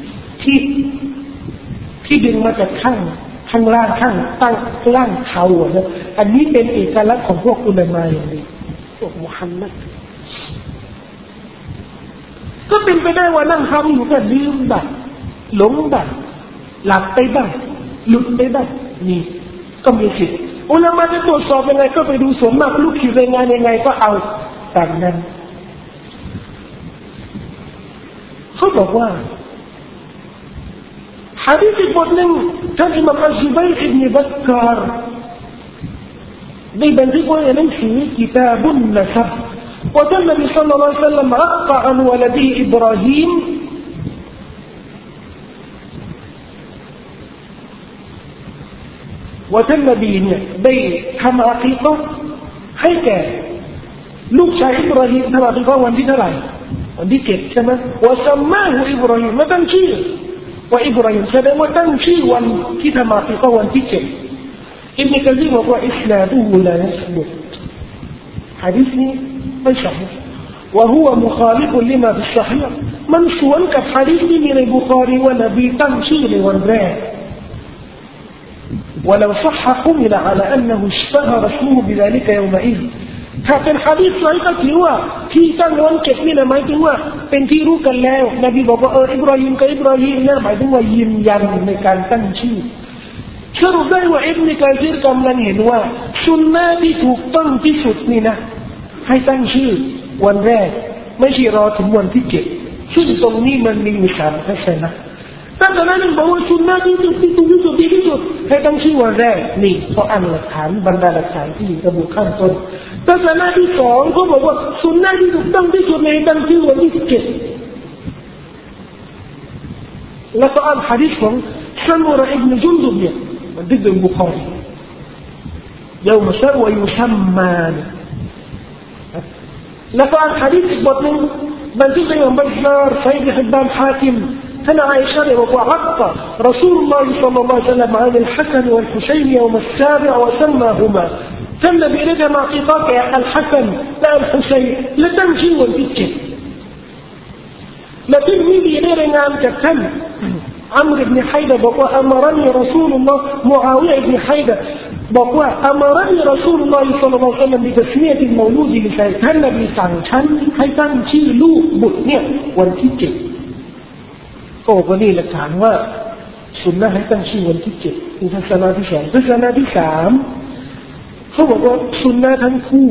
ที่ดึงมาจากข้างล่างข้างตั้งล่างเขานะอันนี้เป็นเอกลักษณ์ของพวกอุลามะอย่างนี้พวกมุฮันนัดก็เป็นไปได้ว่านั่งทำอยู่ก็ลืมบ้างหลงบ้างหลับไปบ้างหลุดไปบ้างนี่ก็มีสิทธิ์อุลามะจะตรวจสอบยังไงก็ไปดูส่วนมากลูกศิษย์รายงานยังไงก็เอาตามนั้นเขาบอกว่าหะดีษบทหนึ่งท่านอิหม่ามอัชซุบัยรอิบนุบักรได้บันทึกไว้ในหนังสือกิตาบุนนะซับว่าท่านนบีศ็อลลัลลอฮุอะลัยฮิวะซัลลัมอักกะอันวะลดีอิบราฮีมว่าท่านนบีเนี่ยได้ทำอากีเราะห์ให้แก่ลูกชายอิบราฮิมทำอากีเราะห์วันที่เท่าไหร่วันที่7ใช่ไหมว่าซัมมาฮูอิบราฮิมไม่ตั้งชื่อว่าอิบราฮิมแสดงว่าตั้งชื่อวันที่ทำอากีเราะห์วันที่7อิบนุกะซีรบอกว่าอิสลามุลายัสบุตหะดีษนี้ไม่ใช่وهو مخالف لما في الصحيح من سวนกับหะดีษที่มีในบุคอรีว่านบีตั้งชื่อในวันแรก ولو صح حمل على أنه اشتهر اسمه بذلك يومئذ ถ้าเป็นหะดีษไซก็ถือว่าที่ตั้งวัน7นี่นะหมายถึงว่าเป็นที่รู้กันแล้วนบีบอกว่าอิบราฮิมกับอิบราฮิมเนี่ยหมายถึงว่ายืนยันในการตั้งชื่อสรุปได้ว่าอิบนุกะซีรกำลังเห็นว่าสุนนะห์ที่ถูกต้องที่สุดนี่นะให้ตั้งชื่อวันแรกไม่ใช่รอถึงวันที่7ซึ่งตรงนี้มันมีอยู่3ทัศนะแต่ตอนนั้นบอกว่าสุนนะห์ที่ถูกที่สุดดีที่สุดให้ตั้งชื่อวันแรกนี่เพราะอันหลักฐานบรรดาหลักฐานที่ระบุข้างต้นทัศนะที่2เขาบอกว่าสุนนะห์ที่ถูกต้องที่สุดให้ตั้งชื่อวันที่7แล้วก็อันหะดีษของซัมุระอิบนุจุนดุบเนี่ยมันضد البخاري يوم شاء ويسمى لفعل حديث بطن بنتي يوم بزار سيد حبان حاكم هنا عائشة وعقد رسول الله صلى الله عليه وسلم عن الحسن والحسين يوم السابع وسماهما تم بإرادة مع قطاق الحسن لا الحسين لتمشي والفتح لكن مين يرى نعم كتم عمرو بن حيدة بقى أمرني رسول الله معاوية بن حيدة بقى أمرني رسول الله صلى الله عليه وسلم بتسمية المولود لسائرท่านนบีสั่งฉันให้ตั้งชื่อลูกบุตรเนี่ยวันที่7ก็นี่หลักฐานว่าสุนนะห์ให้ตั้งชื่อวันที่7คือทัศนะที่2ทัศนะที่3เขาบอกว่าสุนนะห์ทั้งคู่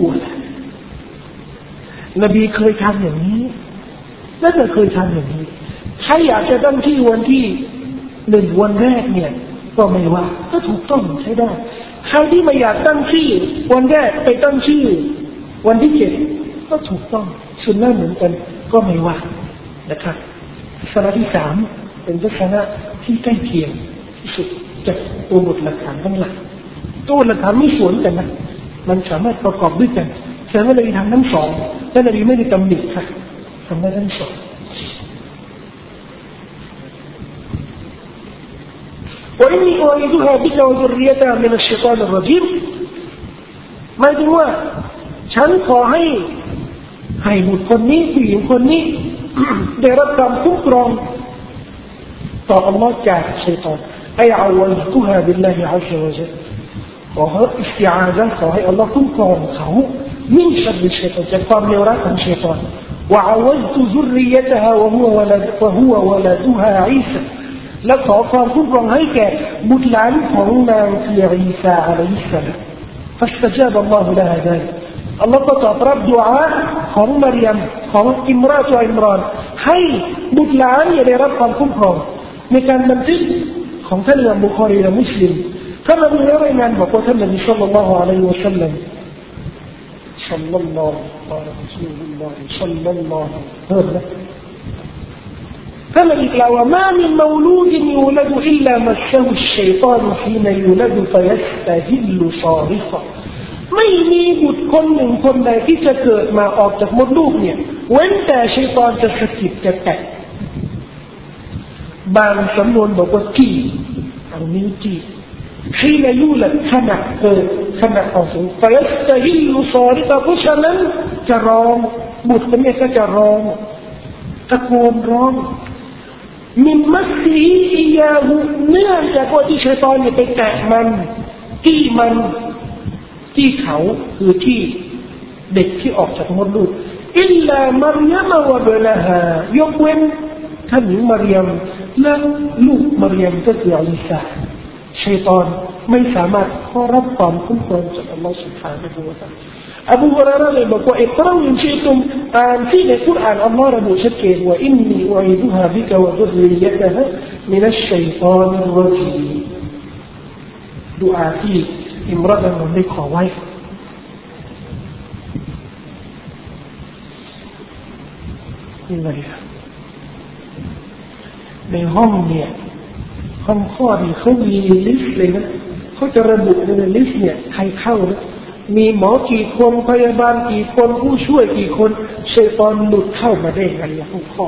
นบีเคยทำอย่างนี้และก็เคยทำอย่างนี้ใครอยากจะตั้งชื่อวันที่1วันแรกเนี่ยก็ไม่ว่าก็ถูกต้องใช้ได้ใครที่ไม่อยากตั้งชื่อวันแรกไปตั้งชื่อวันที่7ก็ถูกต้องสุนนะห์เหมือนกันก็ไม่ว่านะครับทัศนะที่3เป็นทัศนะที่ใกล้เคียงที่สุดจากตัวบทหลักฐานทั้งหลายตัวหลักฐานไม่สวนกันนะมันสามารถประกอบด้วยกันแต่ว่าเราทำทั้งสองและนบีไม่ได้ตำหนิค่ะทำได้ทั้งสองوإني أعيذها بك وذريتها من الشيطان الرجيمหมายถึงว่าฉันขอให้บุตรคนนี้ผู้หญิงคนนี้ได้รับการคุ้มครองต่ออัลลอฮ์จากชัยฏอนอัยอวัลตุฮาบิลลาฮิอัซซะวะญัลขอให้อิสติอาซะห์ขอให้อัลลอฮ์คุ้มครองเขามินชัรริชัยฏอนจากความเลวร้ายของชัยฏอนوعوزت ذريتها وهو ولدها عيسىและขอความคุ้มครองให้แก่บุตรหลานของนางคืออีสาอะลัยฮิสสลาม فاستجاب الله لها ذلك อัลลอฮ์ก็ตอบรับดุอาของมารยมของอิมราตุอิมรานให้บุตรหลานได้รับความคุ้มครองในการบันทึกของท่านอิหม่ามบุคอรีและมุสลิมท่านนบีได้รายงานบอกว่าท่านนบีศ็อลลัลลอฮุอะลัยฮิวะซัลลัมศ็อลลัลลอฮุอะลัยฮิวะซัลลัมศ็อลลัลลอฮุเฮ้ยفمن قال وما من مولود يولد إلا مسه الشيطان حين يولد فيستهل صارخا ไม่มีบุตรคนหนึ่งคนใดที่จะเกิดมาออกจากมดลูกเนี่ยเว้นแต่ชัยฏอนจะสะกิดจะแตะบางสำนวนบอกว่าจี้เอานิ้วจี้حين يولدขณะเกิดขณะออกสู่ فيستهل صارخا เพราะฉะนั้นจะร้องบุตรคนนี้ก็จะร้องตะโกนร้องมินมัสซีอียาหูเนื่องจากว่าที่ชัยฏอนเนี่ยไปแตะมันที่เขาคือที่เด็กที่ออกจากมดลูกอิลลามารยมวะบะละฮายกเว้นท่านหญิงมารยมและลูกมารยมก็คืออีสาชัยฏอนไม่สามารถขอรับความคุ้มครองจากอัลลอฮฺ سبحانه และ تعالى أبو هريرة يقول اقرأوا إن شئتم في القرآن الله رب شكر وإني أعيذها بك وذريتها من الشيطان الرجيم دعاء في امرأة من ذلك خوايفในห้องเนี่ยห้องข้อที่เขามีลิสต์เลยนะขเขาจะระบุในลิสต์เนี่ยใครเข้านะมีหมอกี่คนพยาบาลกี่คนผู้ช่วยกี่คนชัยฏอนหลุดเข้ามาได้ไงล่ะทุกข้อ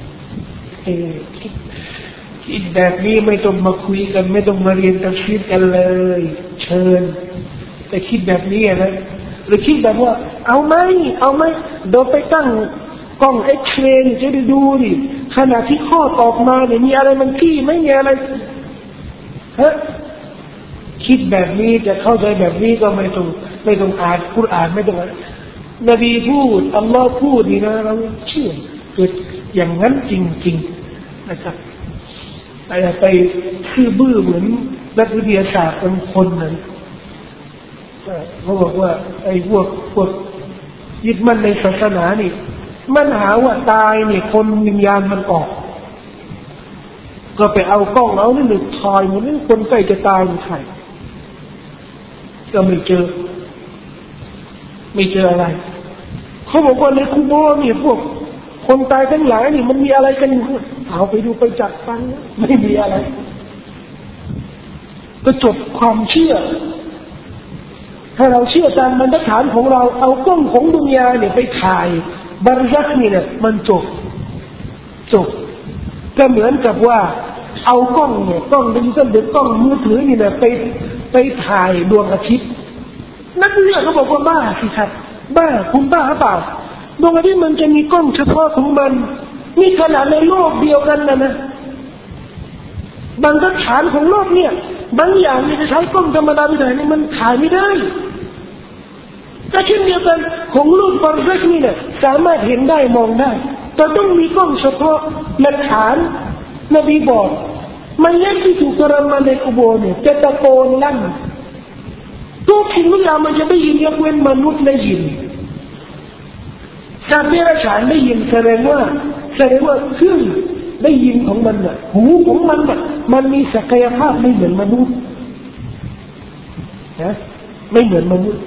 คิดแบบนี้ไม่ต้องมาคุยกันไม่ต้องมาเรียนตัฟซีรกันเลยเชิญแต่คิดแบบนี้นะหรือคิดแบบว่าเอาไหมเดี๋ยวไปตั้งกล้องเอ็กซเรย์จะได้ดูดิขณะที่ข้อตอบมาเนี่ยมีอะไรมันขี้ไม่มีอะไรฮะคิดแบบนี้จะเข้าใจแบบนี้ก็ไม่ต้องอ่านกุรอานไม่ต้องนบีพูดอัลลอฮ์พูดนี่นะเราเชื่อเกิดอย่างนั้นจริงๆนะครับแต่ไปซื่อบื้อเหมือนนักวิทยาศาสตร์บางคนนั้นเขาบอกว่าไอ้พวกยึดมั่นในศาสนานี่มันหาว่าตายเนี่ยคนวิญญาณมันออกก็ไปเอากล้องเอานี่หนึ่งทอยมันนี่คนใกล้จะตายมันใครก็ไม่เจออะไรเขาบอกว่าในคุโบเนี่ยพวกคนตายทั้งหลายนี่มันมีอะไรกันเอาไปดูไปจับฟังไม่มีอะไรก็จบความเชื่อถ้าเราเชื่อตามบรรทัดฐานของเราเอากล้องของดุนยาเนี่ยไปถ่ายบาร์ซักนี่เนี่ยมันจบก็เหมือนกับว่าเอากล้องเนี่ยกล้องดิจิตอลหรือกล้องมือถือนี่เนี่ยไปถ่ายดวงอาทิตย์นักวิทยาศาสตร์เขาบอกว่าบ้าสิครับบ้าคุณบ้าหรือเปล่าดวงอาทิตย์มันจะมีกล้องเฉพาะของมันมีขนาดในโลกเดียวกันนะบรรทัดฐานของโลกเนี่ยบางอย่างนี่จะใช้กล้องธรรมดาไม่ได้นี่มันถ่ายไม่ได้ก็เช่นเดียวกันของโลกบาร์ซักนี่เนี่ยสามารถเห็นได้มองได้แต่ต้องมีกล้องเฉพาะหลักฐานนบีบอกมันยักษ์ที่ถูกกระทำมาในกุโบร์เนี่ยจะตะโกนลั่นทุกสิ่งทุกอย่างมันจะได้ยินยกเว้นมนุษย์ได้ยินสัตว์เดรัจฉานได้ยินแสดงว่าเครื่องได้ยินของมันน่ะหูของมันน่ะมันมีศักยภาพไม่เหมือนมนุษย์นะไม่เหมือนมนุษย์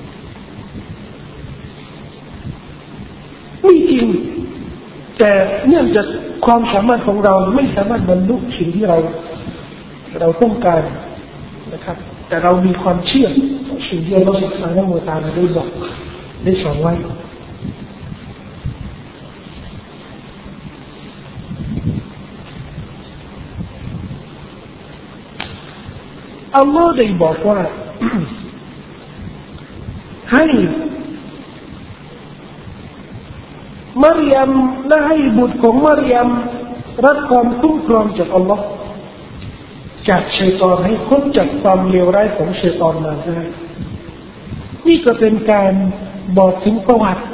ไม่จริงแต่เนื่องจากความสามารถของเราไม่สามารถบรรลุสิ่งที่เราต้องการนะครับแต่เรามีความเชื่อสิ่งที่เราศึกษาในมุตานะได้บอกได้สอนไว้อัลลอฮ์ได้บอกว่า ให้มารยมและให้บุตรของมารยมรับความคุ้มครองจากอัลลอฮ์จากชัยฏอนให้พ้นจากความเลวร้ายของชัยฏอนมาได้นี่ก็เป็นการบอกถึงประวัติ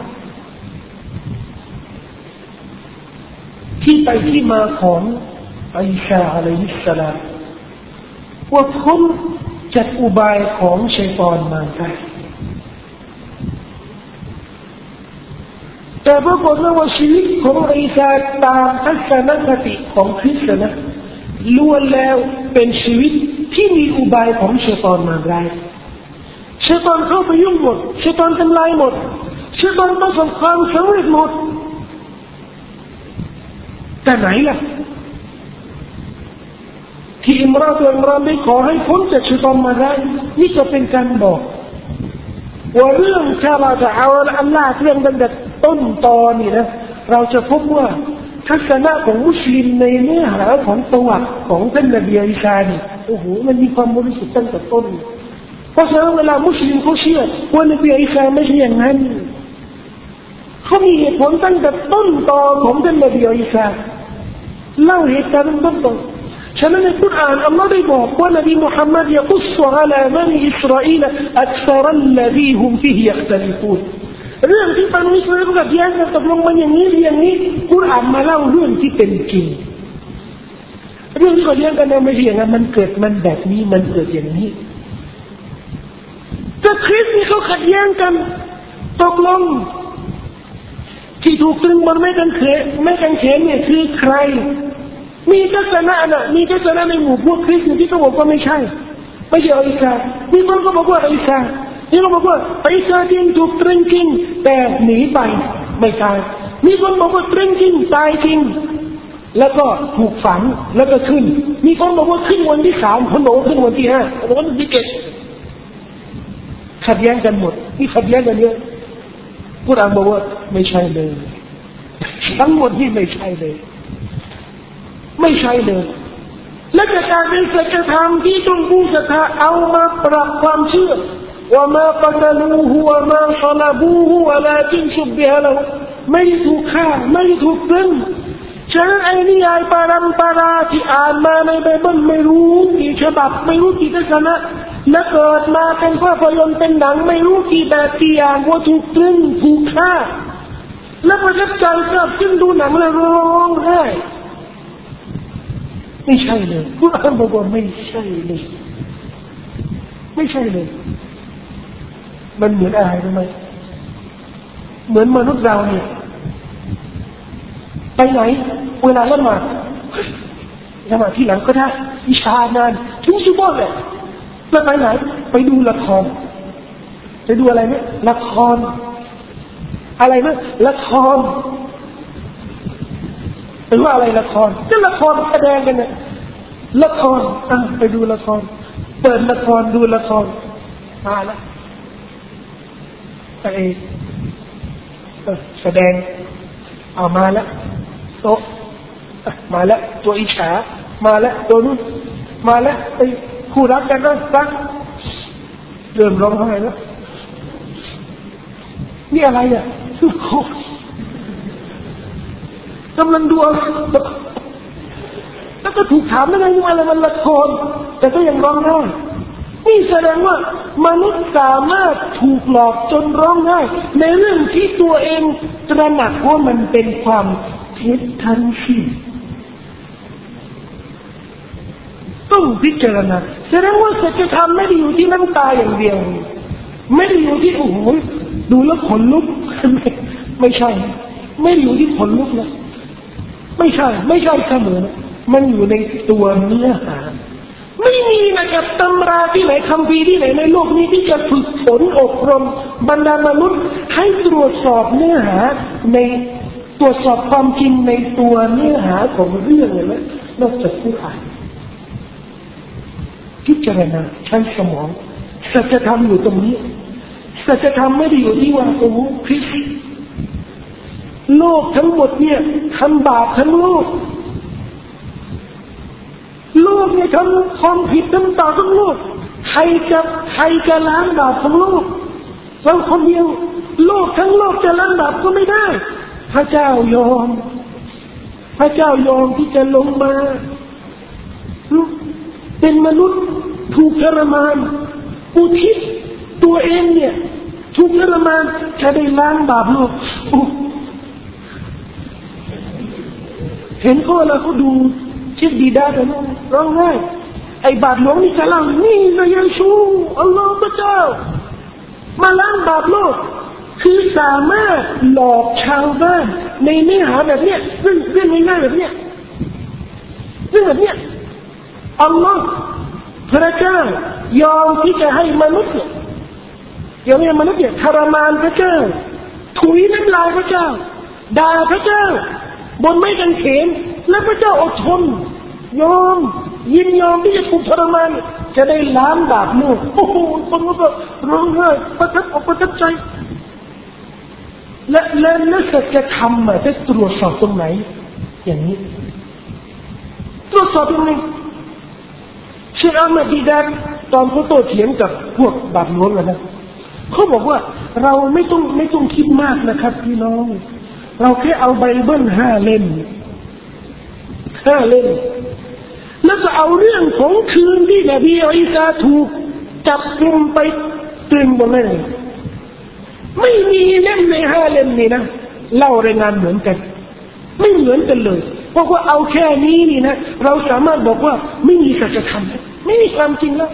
ที่ไปที่มาของอิสาอะลัยฮิสสลามว่าพ้นจากอุบายของชัยฏอนมาได้แต่ปรากฏว่าชีวิตของอิสาตามทัศนคติของคริสต์นะล้วนแล้วเป็นชีวิตที่มีอุบายของชัยฏอนมาได้ชัยฏอนเข้าไปยุ่งหมดชัยฏอนทำลายหมดชัยฏอนประสบความสำเร็จหมดแต่ไหนล่ะที่อิมรานได้ขอให้พ้นจากชัยฏอนมาได้นี่ก็เป็นการบอกว่าเรื่องชาลาจะเอาอัลลอฮ์เรื่องตั้งแต่ต้นตอนนี่นะเราจะพบว่าทัศนะของมุสลิมในเนื้อหาของประวัติของท่านนบีอิสานี่โอ้โหมันมีความบริสุทธิ์ตั้งแต่ต้นเพราะฉะนั้นเวลามุสลิมเขาเชื่อว่านบีอิสาไม่ใช่อย่างนั้นเขามีเหตุผลตั้งแต่ต้นตอของท่านนบีอิสาเล่าเหตุการณ์ต้นตอฉะนั้นในกุรอานอัลลอฮ์ได้บอกว่านบีมุฮัมมัดยะกุศอะลาบันิอิสราอีลอักษรอัลลซีฮุมฟีฮิยัคตะลิฟูนเรื่องที่บรรดาอิสราเอลกับแย้งกันตกลงมันอย่างนี้กุรอานมาเล่าเรื่องที่เป็นจริงเรื่องที่เขาแย้งกันนั้นไม่ใช่อย่างนั้นมันเกิดมันแบบนี้มันเกิดอย่างนี้แต่คริสต์นี่เขาขัดแย้งกันตกลงที่ถูกตรึงบนไม้กางเขนเนี่ยคือใครมีทัศนะในหมู่พวกคริสต์ที่เขาบอกว่าไม่ใช่อิสามีคนก็บอกว่าอิสานี่เขาบอกว่าอิสาจริงถูกตรึงจริงแต่หนีไปไม่ตายมีคนบอกว่าตรึงจริงตายจริงแล้วก็ถูกฝังแล้วก็ขึ้นมีคนบอกว่าขึ้นวันที่3คนบอกว่าขึ้นวันที่5คนบอกว่าวันที่7ขัดแย้งกันหมดนี่ขัดแย้งกันเยอะกุรอานบอกว่าไม่ใช่เลยทั้งหมดนี่ไม่ใช่เลยไม่ใช่เลยและจากการเป็นสัจธรรมที่จงผู้ศรัทธาเอามาปรับความเชื่อว่ามาปะตะลูฮูวะมาศะลาบูฮูวะลากินชุบบิฮะละไม่ถูกฆ่าไม่ถูกตรึงฉะนั้นไอ้นิยายปารัมปราที่อ่านมาในไบเบิลไม่รู้กี่ฉบับไม่รู้กี่ทัศนะและเกิดมาเป็นภาพยนตร์เป็นหนังไม่รู้กี่แบบกี่อย่างว่าถูกตรึงถูกฆ่าและประทับใจกับซึ่งดูหนังแล้วร้องไห้ไม่ใช่เลยกุรอานบอกว่าไม่ใช่เลยไม่ใช่เลยมันเหมือนอะไรรู้ไหมเหมือนมนุษย์เราเนี่ยไปไหนเวลาละหมาดที่หลังก็ได้อิชานานถึงซุบฮ์เลยแล้วไปไหนไปดูละครไปดูอะไรเนี่ยละครอะไรนะละครหรือว่าอะไรละครก็ละครแสดงกันเนี่ยละครไปดูละครเปิดละครดูละครมาแล้วแต่แสดงเอามาแล้วโตมาแล้วตัวอิจฉามาแล้วตัวนู้นมาแล้วไอ้คู่รักกันนะรักเริ่มร้องไห้แล้วนี่อะไรอ่ะกำลังดูอะไรแล้วก็ถูกถามยังไงว่าอะไรมันละครแต่ก็ยังร้องไห้นี่แสดงว่ามนุษย์สามารถถูกหลอกจนร้องไห้ในเรื่องที่ตัวเองตระหนักว่ามันเป็นความเท็จทั้งสิ้นต้องพิจารณาแสดงว่าสัจธรรมไม่ได้อยู่ที่น้ำตาอย่างเดียวไม่ได้อยู่ที่โอ้โหดูแล้วขนลุกไม่ใช่ไม่ได้อยู่ที่ขนลุกนะไม่ใช่เสมอนะมันอยู่ในตัวเนื้อหาไม่มีนะครับตำราที่ไหนคัมภีร์ที่ไหนในโลกนี้ที่จะฝึกฝนอบรมบรรดามนุษย์ให้ตรวจสอบเนื้อหาในตรวจสอบความจริงในตัวเนื้อหาของเรื่องเลยนะนอกจากผู้อ่านพิจารณาใช้สมองสัจธรรมอยู่ตรงนี้สัจธรรมไม่ได้อยู่ที่ว่าโอ้คริสต์โลกทั้งหมดเนี่ยทำบาปทั้งโลกเนี่ยทำความผิดทำบาปทั้งโลกใครจะล้างบาปของโลกเราคนเดียวโลกทั้งโลกจะล้างบาปก็ไม่ได้พระเจ้ายอมที่จะลงมาเป็นมนุษย์ถูกทรมานอุทิศตัวเองเนี่ยถูกทรมานจะได้ล้างบาปโลกเห็นเขาแล้วเขาดูชิดดีด้ากันร้องไห้ไอ้บาปหลวงนี่จะล้างนี่นะยังชูอัลลอฮฺพระเจ้ามาล้างบาปโลกคือสามารถหลอกชาวบ้านในเนื้อหาแบบเนี้ยเรื่องง่ายๆแบบเนี้ยเรื่องแบบเนี้ยอัลลอฮฺพระเจ้ายอมที่จะให้มนุษย์เนี่ยยอมให้มนุษย์เนี่ยทรมานพระเจ้าถุยน้ำลายพระเจ้าด่าพระเจ้าบนไม้กางเขนและพระเจ้าอดทนยอมยินยอมที่จะถูกทรมานจะได้ล้างบาปโลกโอ้โหคนก็ร้องไห้ประทับใจและสัจธรรมจะตรวจสอบตรงไหนอย่างนี้ตรวจสอบตรงไหนเชคอัลมาดีดันตอนเขาโต้เถียงกับพวกบาปหลวงนะเขาบอกว่าเราไม่ต้องคิดมากนะครับพี่น้องเราแค่เอาไบเบิล5 เล่มแล้วก็เอาเรื่องของคืนที่นบีอีสาถูกจับกุมไปตรึงบนนั้นไม่มีเล่มใน5 เล่มนี้นะเล่ารายงานเหมือนกันไม่เหมือนกันเลยเพราะว่าเอาแค่นี้นี่นะเราสามารถบอกว่าไม่มีสัจธรรมไม่มีความจริงแล้ว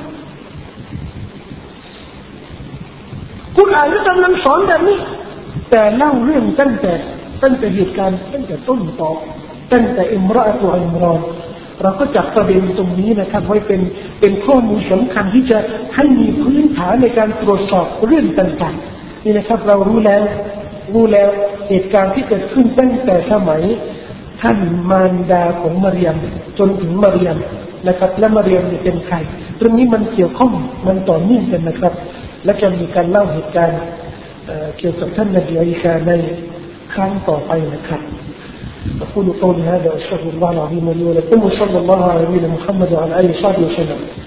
กุรอานก็กำลังสอนแบบนี้แต่เล่าเรื่องตั้งแต่เหตุการณ์ตั้งแต่ต้นตอตั้งแต่อิมรออนเราก็จับประเด็นตรงนี้นะครับไว้เป็นข้อมูลสำคัญที่จะให้มีพื้นฐานในการตรวจสอบเรื่องต่างๆนี่นะครับเรารู้แล้วเหตุการณ์ที่เกิดขึ้นตั้งแต่สมัยท่านมารดาของมารยมจนถึงมารยมนะครับและมารยมเนี่ยเป็นใครเรื่องนี้มันเกี่ยวข้องมันต่อเนื่องกันนะครับและจะมีการเล่าเหตุการณ์เกี่ยวกับท่านนบีอีสาในครั้งต่อไปนะครับأقول قولي هذا وأستغفر الله العظيم لي ولكم وصلى الله على نبينا محمد وعلى آله وصحبه وسلم